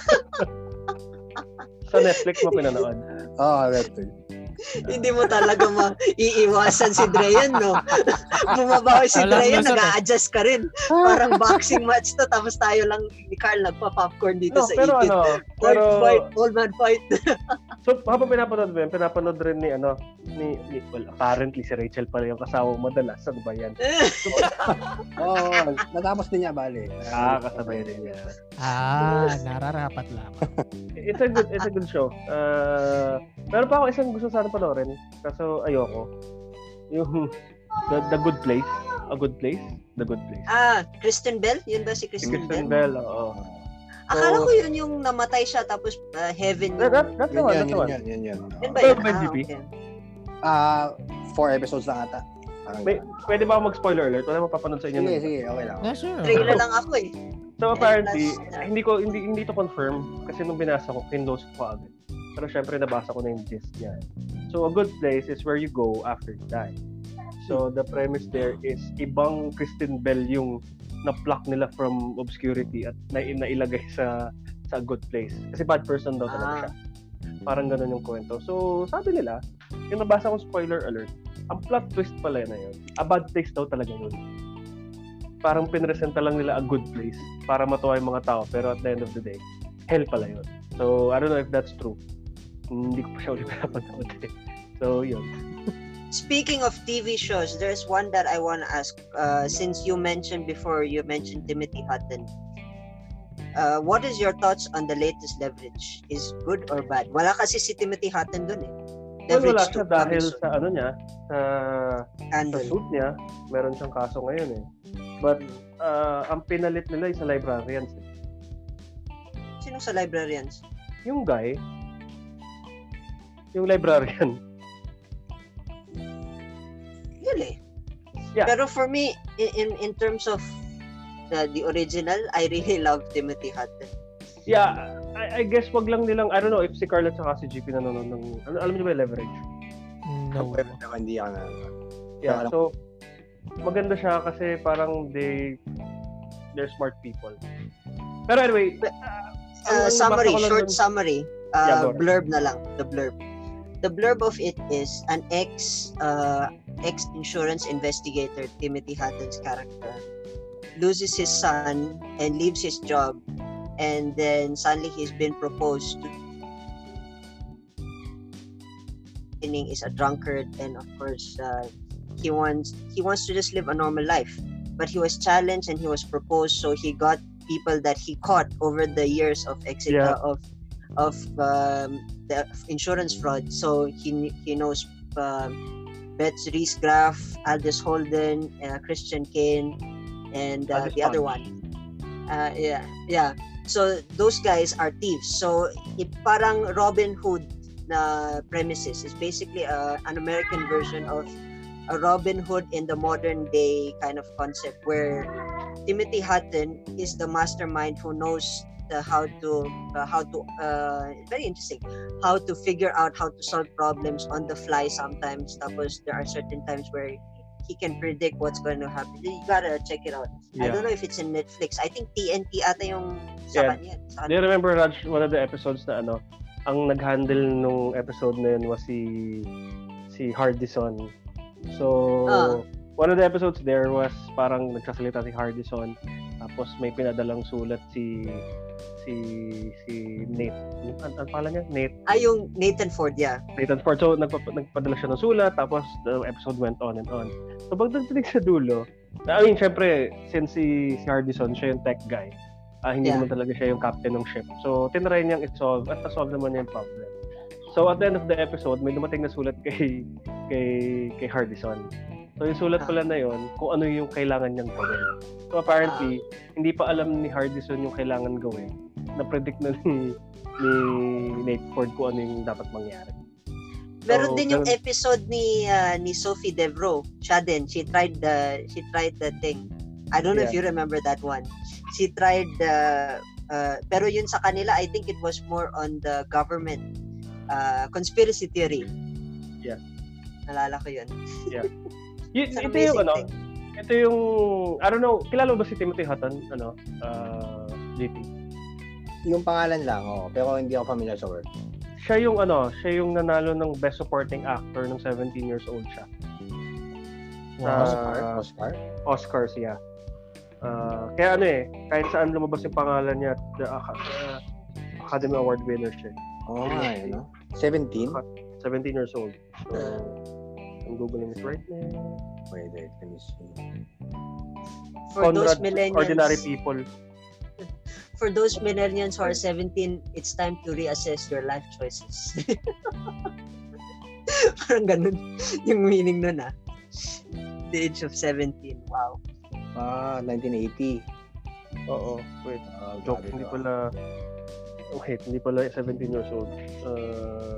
Sa Netflix mo pinanood. Oo, oh, Netflix. Hindi mo talaga maiiwasan si Dreyan, no? Bumabawi si Walang Dreyan, lusot eh. nag-a-adjust ka rin. Parang boxing match to, tapos tayo lang ni Carl nagpa-popcorn dito No, sa pero itin. ano, Fight, pero fight, old man fight. So, habang pinapanood mo yun, pinapanood rin ni, ano, ni, ni well, apparently si Rachel pala yung kasama madalas. Ano ba yan? Oo, oh, natapos din niya, bali. Ah, kasabay din niya. Ah, nararapat lamang. It's a good, it's a good show. Uh, meron pa ako isang gusto sana panoorin. Kaso ayoko. Yung The, the Good Place. A Good Place? The Good Place. Ah, Kristen Bell? Yun ba si Si Kristen, Kristen Bell? Bell, oo. Akala So, ko yun yung namatay siya tapos uh, heaven That, yung... that, that's the Yun one, yun, that's the yun one. yun, yun yun. Yun ba Pero yun? by Ah, G P? okay. Ah, four episodes lang ata. Parang May, pwede ba ako mag-spoiler alert? Wala mapapanood sa inyo. Sige, nun. sige, okay lang. Yeah, sure. Trailer lang ako eh. So apparently, And plus, uh, hindi ko hindi hindi to confirm kasi nung binasa ko, kinlose ko agad. Pero syempre nabasa ko na yung gist niya. So a good place is where you go after you die. So the premise there is ibang Kristen Bell yung na-pluck nila from obscurity at na nailagay sa sa good place. Kasi bad person daw talaga Ah. siya. Parang gano'n yung kwento. So sabi nila, yung nabasa ko spoiler alert, ang plot twist pala na yun. A bad place daw talaga yun. Parang pinresenta lang nila a good place para matuwa yung mga tao. Pero at the end of the day, hell pala yun. So, I don't know if that's true. Hindi ko pa siya ulit pinapanood eh. So, yun. Speaking of T V shows, there's one that I want to ask. Uh, since you mentioned before, you mentioned Timothy Hutton. Uh, what is your thoughts on the latest Leverage? Is good or bad? Wala kasi si Timothy Hutton dun eh. Well, wala Leverage siya two dahil coming soon. sa ano niya, sa, sa Andon. suit niya, meron siyang kaso ngayon eh. But, uh, ang pinalit nila yung sa librarians eh. Sino sa librarians? Yung guy, yung librarian. Really? Yeah. Pero for me, in in, in terms of the, the original, I really love Timothy Hutton. Yeah, I, I guess wag lang nilang, I don't know if si Carla at si G P nanonood ng, ano, alam niyo ba yung Leverage? No. Pero hindi ako na. Yeah, so maganda siya kasi parang they they're smart people. Pero anyway, uh, Uh, ang- ang summary, nabasa ko lang short dun- summary. Yeah, Uh, go ahead. blurb na lang. The blurb. The blurb of it is an ex uh, ex insurance investigator, Timothy Hutton's character, loses his son and leaves his job, and then suddenly he's been proposed to. Is a drunkard, and of course uh, he wants he wants to just live a normal life, but he was challenged and he was proposed, so he got people that he caught over the years of exit Yeah. uh, of of um, the insurance fraud. So he he knows um, Betts Reese Graff, Aldous Holden, uh, Christian Kane, and uh, Aldous the other Hodge. one. Uh, yeah, yeah. So those guys are thieves. So it parang Robin Hood na premises is basically uh, an American version of a Robin Hood in the modern day kind of concept, where Timothy Hutton is the mastermind who knows the how to uh, how to uh, very interesting how to figure out how to solve problems on the fly sometimes. Tapos there are certain times where he can predict what's going to happen. You gotta check it out. I Yeah. don't know if it's in Netflix. I think T N T ata yung sa Yeah. kanya. Sa Do you kanya. remember, Raj, one of the episodes na ano, ang nag-handle nung episode na yun was si si Hardison. So, Ah. one of the episodes there was parang nagsasalita si Hardison, tapos may pinadalang sulat si si si Nate. Ano ang pala niya? Nate. Ah, yung Nathan Ford, yeah. Nathan Ford. So, nagpa- nagpadala siya ng sulat, tapos the episode went on and on. So, pagdating sa dulo, I mean, syempre, since si, si Hardison, siya yung tech guy, ah, hindi Yeah. naman talaga siya yung captain ng ship. So, tinry niyang i-solve at na-solve naman niya yung problem. So, at the end of the episode, may dumating na sulat kay kay kay Hardison. So, yung sulat Ah. pala na yon kung ano yung kailangan niyang gawin. So, apparently, hindi pa alam ni Hardison yung kailangan gawin. Na-predict na ni, ni Nate Ford kung ano yung dapat mangyari. Meron So, din yung ganun. episode ni uh, ni Sophie Devereaux. Siya din, she tried the she tried the thing. I don't know if you remember that one. She tried the uh, pero yun sa kanila, I think it was more on the government uh, conspiracy theory. Yeah. Nalala ko yun. Y- It's an ito yung amazing ano, thing. ito yung I don't know, kilala mo ba si Timothy Hutton, ano, uh, J P? Yung pangalan lang, oh, pero hindi ako familiar sa work. Siya yung ano, siya yung nanalo ng Best Supporting Actor nung seventeen years old siya. Wow. Oscar? Ah, Oscar? Oscars, yeah. Uh, kaya ano eh, kahit saan lumabas yung pangalan niya, the uh, Academy Award winner siya. Oo nga, eh, no? seventeen? seventeen years old. So, I'm googling it right now. Wait, wait, let me see. For those Conrad, millennials, ordinary people. for those millennials who are seventeen, it's time to reassess your life choices. Parang ganun yung meaning nun ah. The age of seventeen. Wow. Ah, nineteen eighty. Oo, wait. Ah, Joke, grabe hindi to, ah. pala, wait, hindi pala seventeen years old. Uh,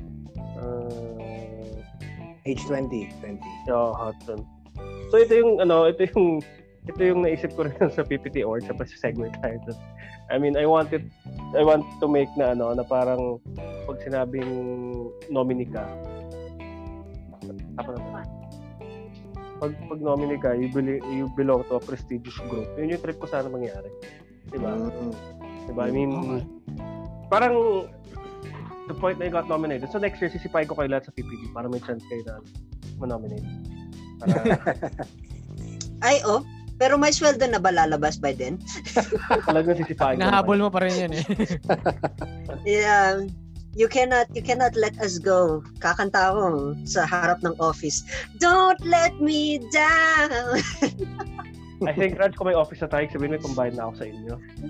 uh, Age twenty. twenty. yeah, Hudson. So ito yung, ano, ito yung, ito yung naisip ko rin sa P P T or sa segue tayo. I mean, I wanted, I want to make na, ano, na parang, pag sinabing nominee ka, apa na pag pag nominee ka, you, beli, you belong to a prestigious group. Yun yung trip ko sana mangyari. Diba? Mm. Diba? I mean, Okay. parang the point na you got nominated. So next year, sisipay ko kayo lahat sa P P T para may chance kayo na ma-nominate. Para, Ay, oh. Pero may sweldo na ba lalabas by then? talagang sisipain ko. Nahabol mo pa rin yun eh. Yeah. You cannot, you cannot let us go. Kakanta ako sa harap ng office. Don't let me down. I think, Raj, kung may office na tayo, sabihin mo, combine na ako sa inyo.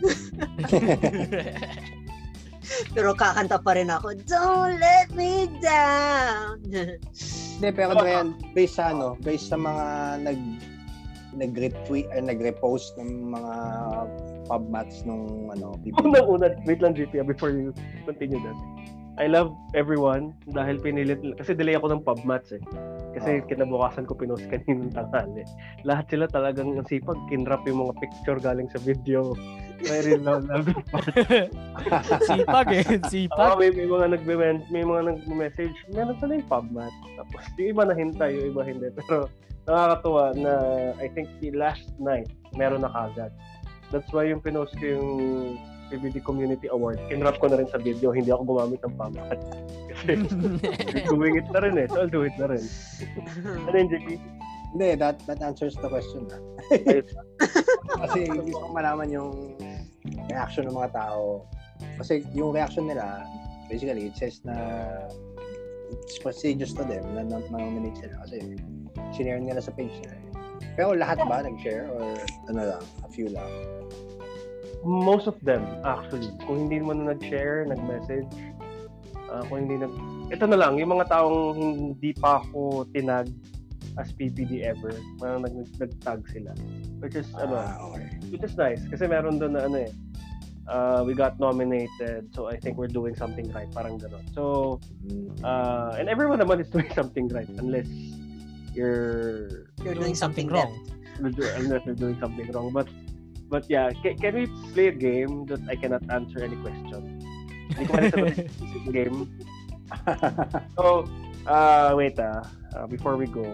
Pero kakanta pa rin ako. Don't let me down. Hindi, pero Brian, based sa ano, based sa mga nag nag-retweet or nag-repost ng mga pub mats nung ano, P P T. Unang-una, wait lang, G P, before you continue that. I love everyone dahil pinilit, kasi delay ako ng pub mats eh. Kasi Oh. kinabukasan ko pinost kaninang tanghali. Lahat sila talagang ang sipag, kinrap yung mga picture galing sa video. Very love, love it. Sipag eh. Oo, Sipag. may, may mga nagme may mga nagme-message, meron pala yung pub mat. Tapos yung iba nahintay, yung iba hindi. Pero nakakatuwa na I think the last night meron na kagad. That's why yung pinost ko yung P B D Community Award, kinrap ko na rin sa video, hindi ako gumamit ng pub mat. Kasi doing it na rin eh. So I'll do it na rin. Ano yun, J P? Hindi, that that answers the question na. Kasi gusto ko malaman yung reaction ng mga tao. Kasi yung reaction nila, basically, it says na it's prestigious to them na na-nominate sila. Kasi sinare nila sa page nila. Pero lahat ba nag-share or ano lang, a few lang? Most of them, actually. Kung hindi naman nag-share, nag-message, uh, kung hindi nag... Ito na lang, yung mga taong hindi pa ako tinag as P P D ever, mga nag- nag-tag sila. Which is, ano, Ah, okay. which is nice. Kasi meron doon na ano eh, uh, we got nominated, so I think we're doing something right. Parang gano'n. So, uh, and everyone naman is doing something right unless you're You're Doing something wrong. unless you're doing something wrong. But but yeah, can, can we play a game that I cannot answer any question? Hindi ko pala sa game. So, uh, wait ah, uh, before we go.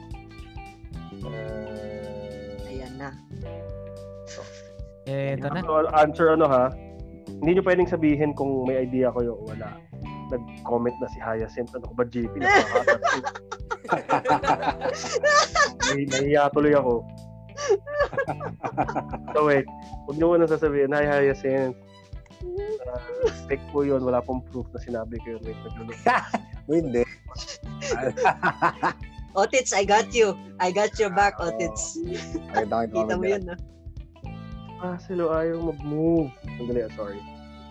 Uh, Ayan na. Eh, ito na. So, answer ano ha? Hindi nyo pwedeng sabihin kung may idea ko o wala. Nag-comment na si Hyacinth. Ano ko ba, J P? Nakakatat. May nahiya tuloy ako. So wait, huwag nyo muna sasabihin, hi Hyacinth. Uh, fake po yun, wala pong proof na sinabi ko yun. Wait, naglulog. Hindi. Otits, I got you. I got your back, Otits. Nakita ko Kita mo yun, ah. Ah, silo ayaw mag-move. Sandali, ah, sorry.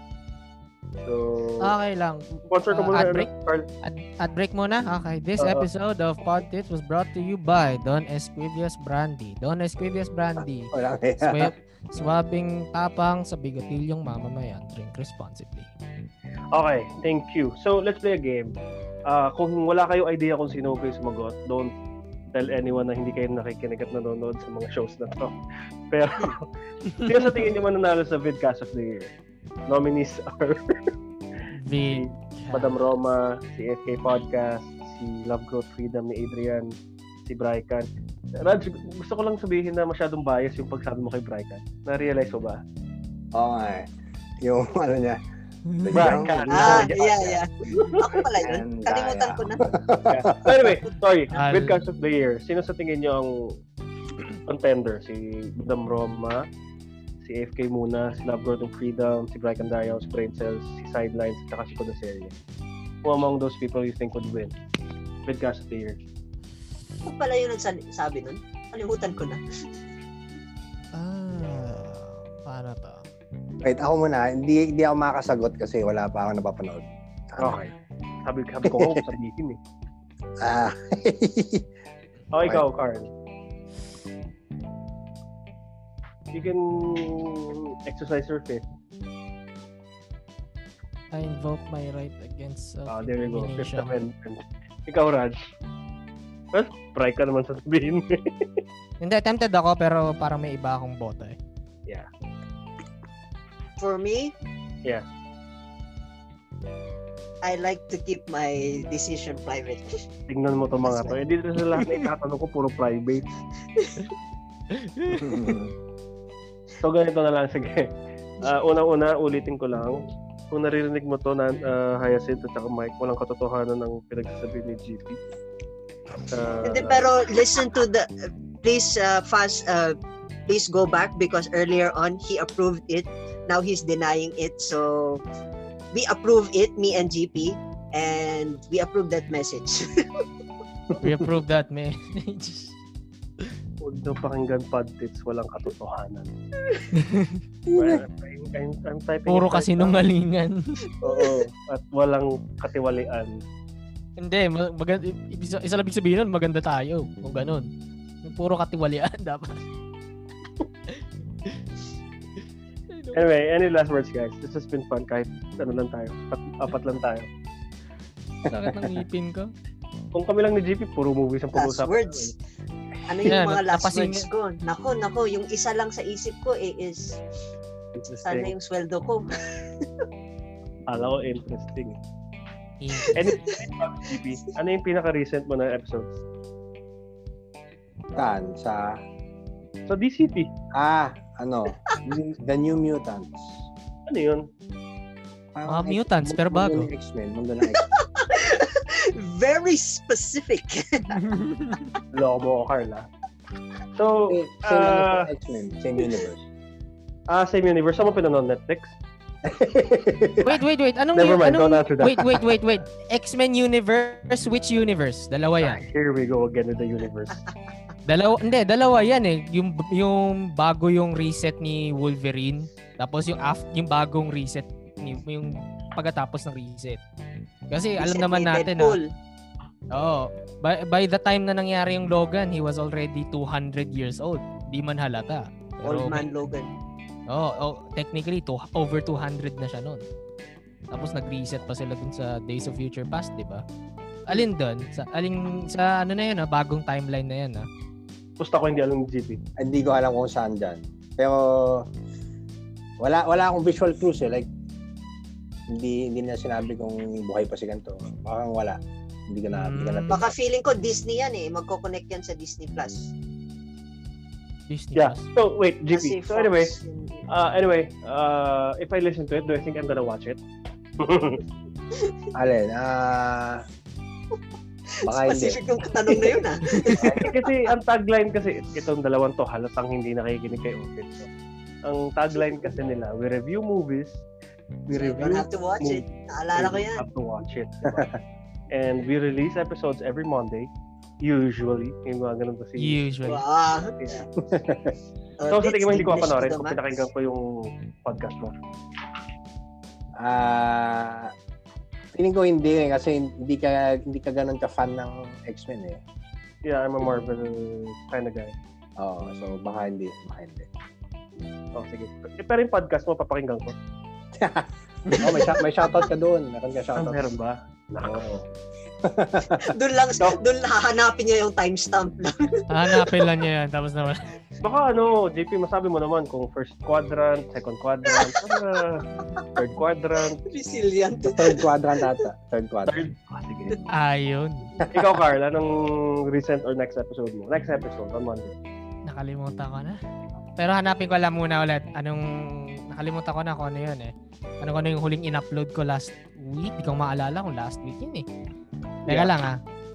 So, Okay lang. sponsor ko Uh, muna. ad ano, break? Carl. Ad, ad break muna. Okay. This Uh-huh. episode of Podtits was brought to you by Don Esquivias Brandy. Don Esquivias Brandy. Wala Swab, swabbing tapang sa bigotilyong mamamayan. Drink responsibly. Okay, thank you. So, let's play a game. Uh, kung wala kayo idea kung sino kayo sumagot, don't tell anyone na hindi kayo nakikinig at nanonood sa mga shows na to. Pero, sino sa tingin nyo mananalo sa Vidcast of the Year? Nominees are V. Madam Roma, si F K Podcast, si Love Growth Freedom ni Adrian, si Brycan. Raj, gusto ko lang sabihin na masyadong bias yung pagsabi mo kay Brycan. Na-realize mo ba? Oo nga eh. Yung ano niya. Brycan. Ah, yeah, yeah. Ako pala yun. Kalimutan ko na. So anyway, sorry. Al- Vidcast of the Year. Sino sa tingin nyo ang contender? Si Madam Roma, si F K muna, si Love Growth and Freedom, si Brycan Darius, Brain Cells, si Sidelines, at saka si Codaseria. who among those people you think would win Vidcast of the Year? Ako pala yung nagsabi nun. Kalimutan ko na. Ah, paano to? Wait, ako muna. Hindi, hindi ako makasagot kasi wala pa ako napapanood. Okay. Sabi, sabi ko kung sabihin eh. Ah. Oh, ikaw, Carl. You can exercise your faith. I invoke my right against Ah, there you go. Fifth self-elimination. Amendment. Ikaw, Raj. Well, try ka naman sasabihin. Hindi, tempted ako pero parang may iba akong boto eh. Yeah. For me, Yeah. I like to keep my decision private. Tingnan mo to mga to. Eh, dito sa lahat na itatanong ko, puro private. So, ganito na lang. Sige. Uh, unang-una, ulitin ko lang. Kung naririnig mo to, na, uh, Hyacinth at saka Mike, walang katotohanan ng pinagsasabi ni G P. Uh, Hindi, pero listen to the, please uh, fast, uh, please go back because earlier on, he approved it. Now he's denying it. So, we approve it, me and G P, and we approve that message. We approve that, man. Huwag daw pakinggan podcasts, walang katotohanan. Well, I'm, I'm, I'm typing Puro it right kasinungalingan. now. Oo. At walang katiwalian. Hindi, maganda, isa, isa lang ibig sabihin nun, maganda tayo. Kung ganun. Puro katiwalian dapat. Anyway, any last words, guys? This has been fun. Kahit ano lang tayo. At, apat lang tayo. Sakit ng ngipin ko. Kung kami lang ni G P, puro movies ang Last pag-usapan. words. Ano yung Yeah, mga last napasing- words ko? Nako, nako, yung isa lang sa isip ko eh, is sana Interesting. yung sweldo ko. Kala ko interesting. Ingit. Any, G P, ano yung pinaka-recent mo na episodes? Saan? Sa... Sa D C T. Ah, ano? The New Mutants. Ano yun? Mga mutants, pero bago. Mundo ng X-Men. Mundo ng X-Men. Very specific. Loko mo, Carla. So, Eh, Same ano ah, sa X-Men. Same universe. ah, same universe. Saan mo pinanood? Netflix? Wait, wait, wait. Anong, Never mind, anong, don't answer that. wait, wait, wait, wait. X-Men Universe, which universe? Dalawa Ah, yan. here we go again with the universe. Dalawa, hindi, dalawa yan eh. Yung, yung bago yung reset ni Wolverine, tapos yung af, yung bagong reset, ni, yung pagkatapos ng reset. Kasi alam Reset naman ni natin Deadpool. na, oh, by, by the time na nangyari yung Logan, he was already two hundred years old. Di man halata. Old Man Logan. Oh, oh, technically to, over two hundred na siya noon. Tapos nag-reset pa sila dun sa Days of Future Past, 'di ba? Alin doon? Sa alin sa ano na 'yan, ah, bagong timeline na 'yan, ah. Pusta ko hindi alam ni G P. Hindi ko alam kung saan dyan. Pero wala wala akong visual clues eh. Like hindi hindi na sinabi kung buhay pa si ganito. Parang wala. Hindi ko na hindi ko na. Mm. Baka feeling ko Disney yan eh. Magko-connect yan sa Disney Plus. Disney Yeah. Plus. So, wait, G P. Kasi So, Fox anyway, hindi. uh, anyway, uh, if I listen to it, do I think I'm gonna watch it? Alin, ah baka hindi. Specific yung tanong na yun ah. Kasi ang tagline kasi, itong dalawang to, halatang hindi nakikinig kay Ovid. So, ang tagline kasi nila, we review movies, we You review don't have to watch it. Naalala ko you yan. have to watch it. Diba? And we release episodes every Monday, usually. Yung mga ganun kasi. Usually. Wow. Yeah. Uh, So, sa tingin mo, hindi ko English to papanoorin the kung max. pinakinggan ko yung podcast mo. Ah, feeling ko hindi eh, kasi hindi ka hindi ka ganoon ka fan ng X-Men eh. Yeah, I'm a Marvel kind of guy. Oo, so baka hindi, baka hindi. Oh, sige. Eh, pero yung podcast mo, papakinggan ko. Oh, may shout, may shoutout ka doon. Meron ka Ah, shoutout. meron ba? Oo. Doon lang, So- doon hahanapin niya yung timestamp lang. Hanapin lang niya yan. Tapos naman. Baka ano, J P, masabi mo naman kung first quadrant, second quadrant, uh, third quadrant, Resilient. Third quadrant ata. Third quadrant. third. Ah, sige. Ayun. Ikaw, Carl, anong recent or next episode mo? Next episode on Monday. Nakalimutan ko na. Pero hanapin ko lang muna ulit. Anong, nakalimutan ko na kung ano yun eh. Ano ko ano yung huling in-upload ko last week. Di ko maalala kung last week yun eh. Teka Yeah. lang ah.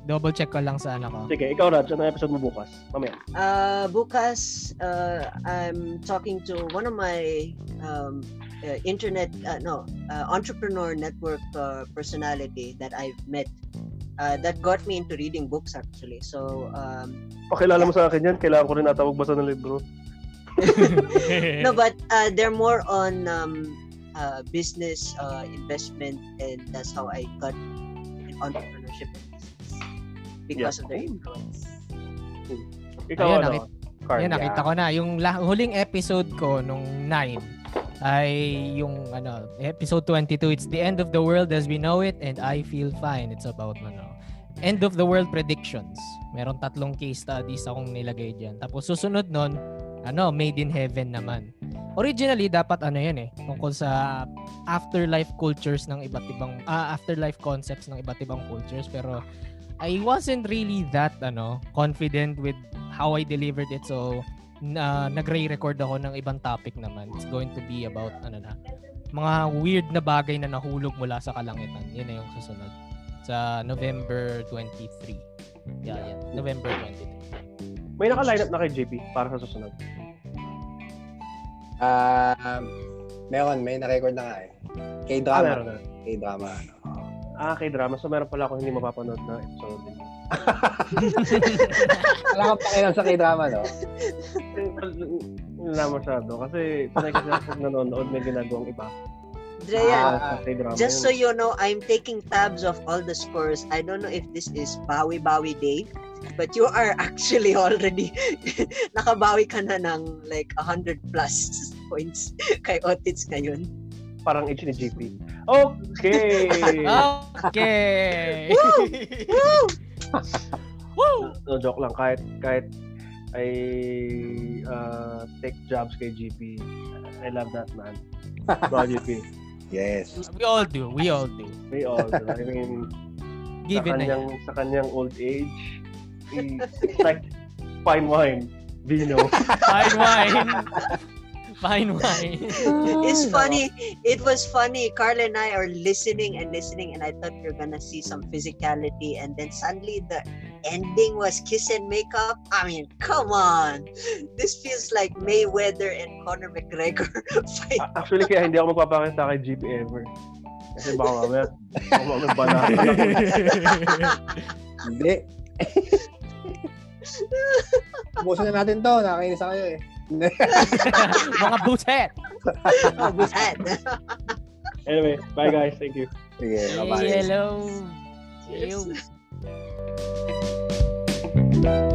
double check ko lang sa anak ko. Sige, ikaw Raj, ano episode mo bukas? Mamaya. Uh, bukas, uh, I'm talking to one of my um, uh, internet, uh, no, uh, entrepreneur network uh, personality that I've met. Uh, that got me into reading books actually. So, um, Pakilala mo sa akin yan, kailangan ko rin ata magbasa ng libro. no, but uh, they're more on um, uh, business, uh, investment, and that's how I got in entrepreneurship because Yeah. of their influence. Ikaw Ayun, ano? nakita- Carl. Ayun, nakita ko na. Yung la- huling episode ko nung nine ay yung ano, episode twenty-two. It's the end of the world as we know it and I feel fine. It's about ano, end of the world predictions. Meron tatlong case studies akong nilagay diyan. Tapos susunod nun, ano, Made in Heaven naman. Originally dapat ano 'yan eh, tungkol sa afterlife cultures ng iba't ibang uh, afterlife concepts ng iba't ibang cultures, pero I wasn't really that ano, confident with how I delivered it. So na nagre-record ako ng ibang topic naman. It's going to be about ano na, mga weird na bagay na nahulog mula sa kalangitan. Yan na yung susunod. Sa November twenty-three. Yeah, yeah. November twenty-three. May naka-line up na kay J P para sa susunod. Ah, uh, meron, may na-record na nga eh. Ah, K-drama. meron na. K-drama. Ano. Ah, kay drama. So meron pala ako hindi mapapanood na episode. Wala kang pakialam sa K-drama, no? Wala masyado. Kasi panay kasi ako nanonood, may ginagawang iba. Dreyan, Ah, sa K-drama just yun. so you know, I'm taking tabs of all the scores. I don't know if this is Bawi Bawi Day, but you are actually already nakabawi ka na ng like one hundred plus points kay Otits ngayon. Parang age ni J P. Okay! Okay. Woo! Woo! Woo! No, joke lang. Kahit, kahit I uh, take jobs kay J P, I love that man. Bro, J P. Yes. We all do. We all do. We all do. I mean, Given sa na kanyang, sa kanyang old age, he- it's like fine wine. Vino. Fine wine. Fine wine. It's funny. It was funny. Carl and I are listening and listening, and I thought we were gonna see some physicality, and then suddenly the ending was kiss and makeup. I mean, come on. This feels like Mayweather and Conor McGregor fight. A- Actually, kaya hindi ako magpapakita kay J P ever. Kasi baka mamaya, baka mamaya banatan ako. Hindi. Busin na natin to. Nakakainis ako eh. Mga buset. Oh, buhat. Anyway, bye guys. Thank you. Sige, Hey, bye-bye. hello. See you.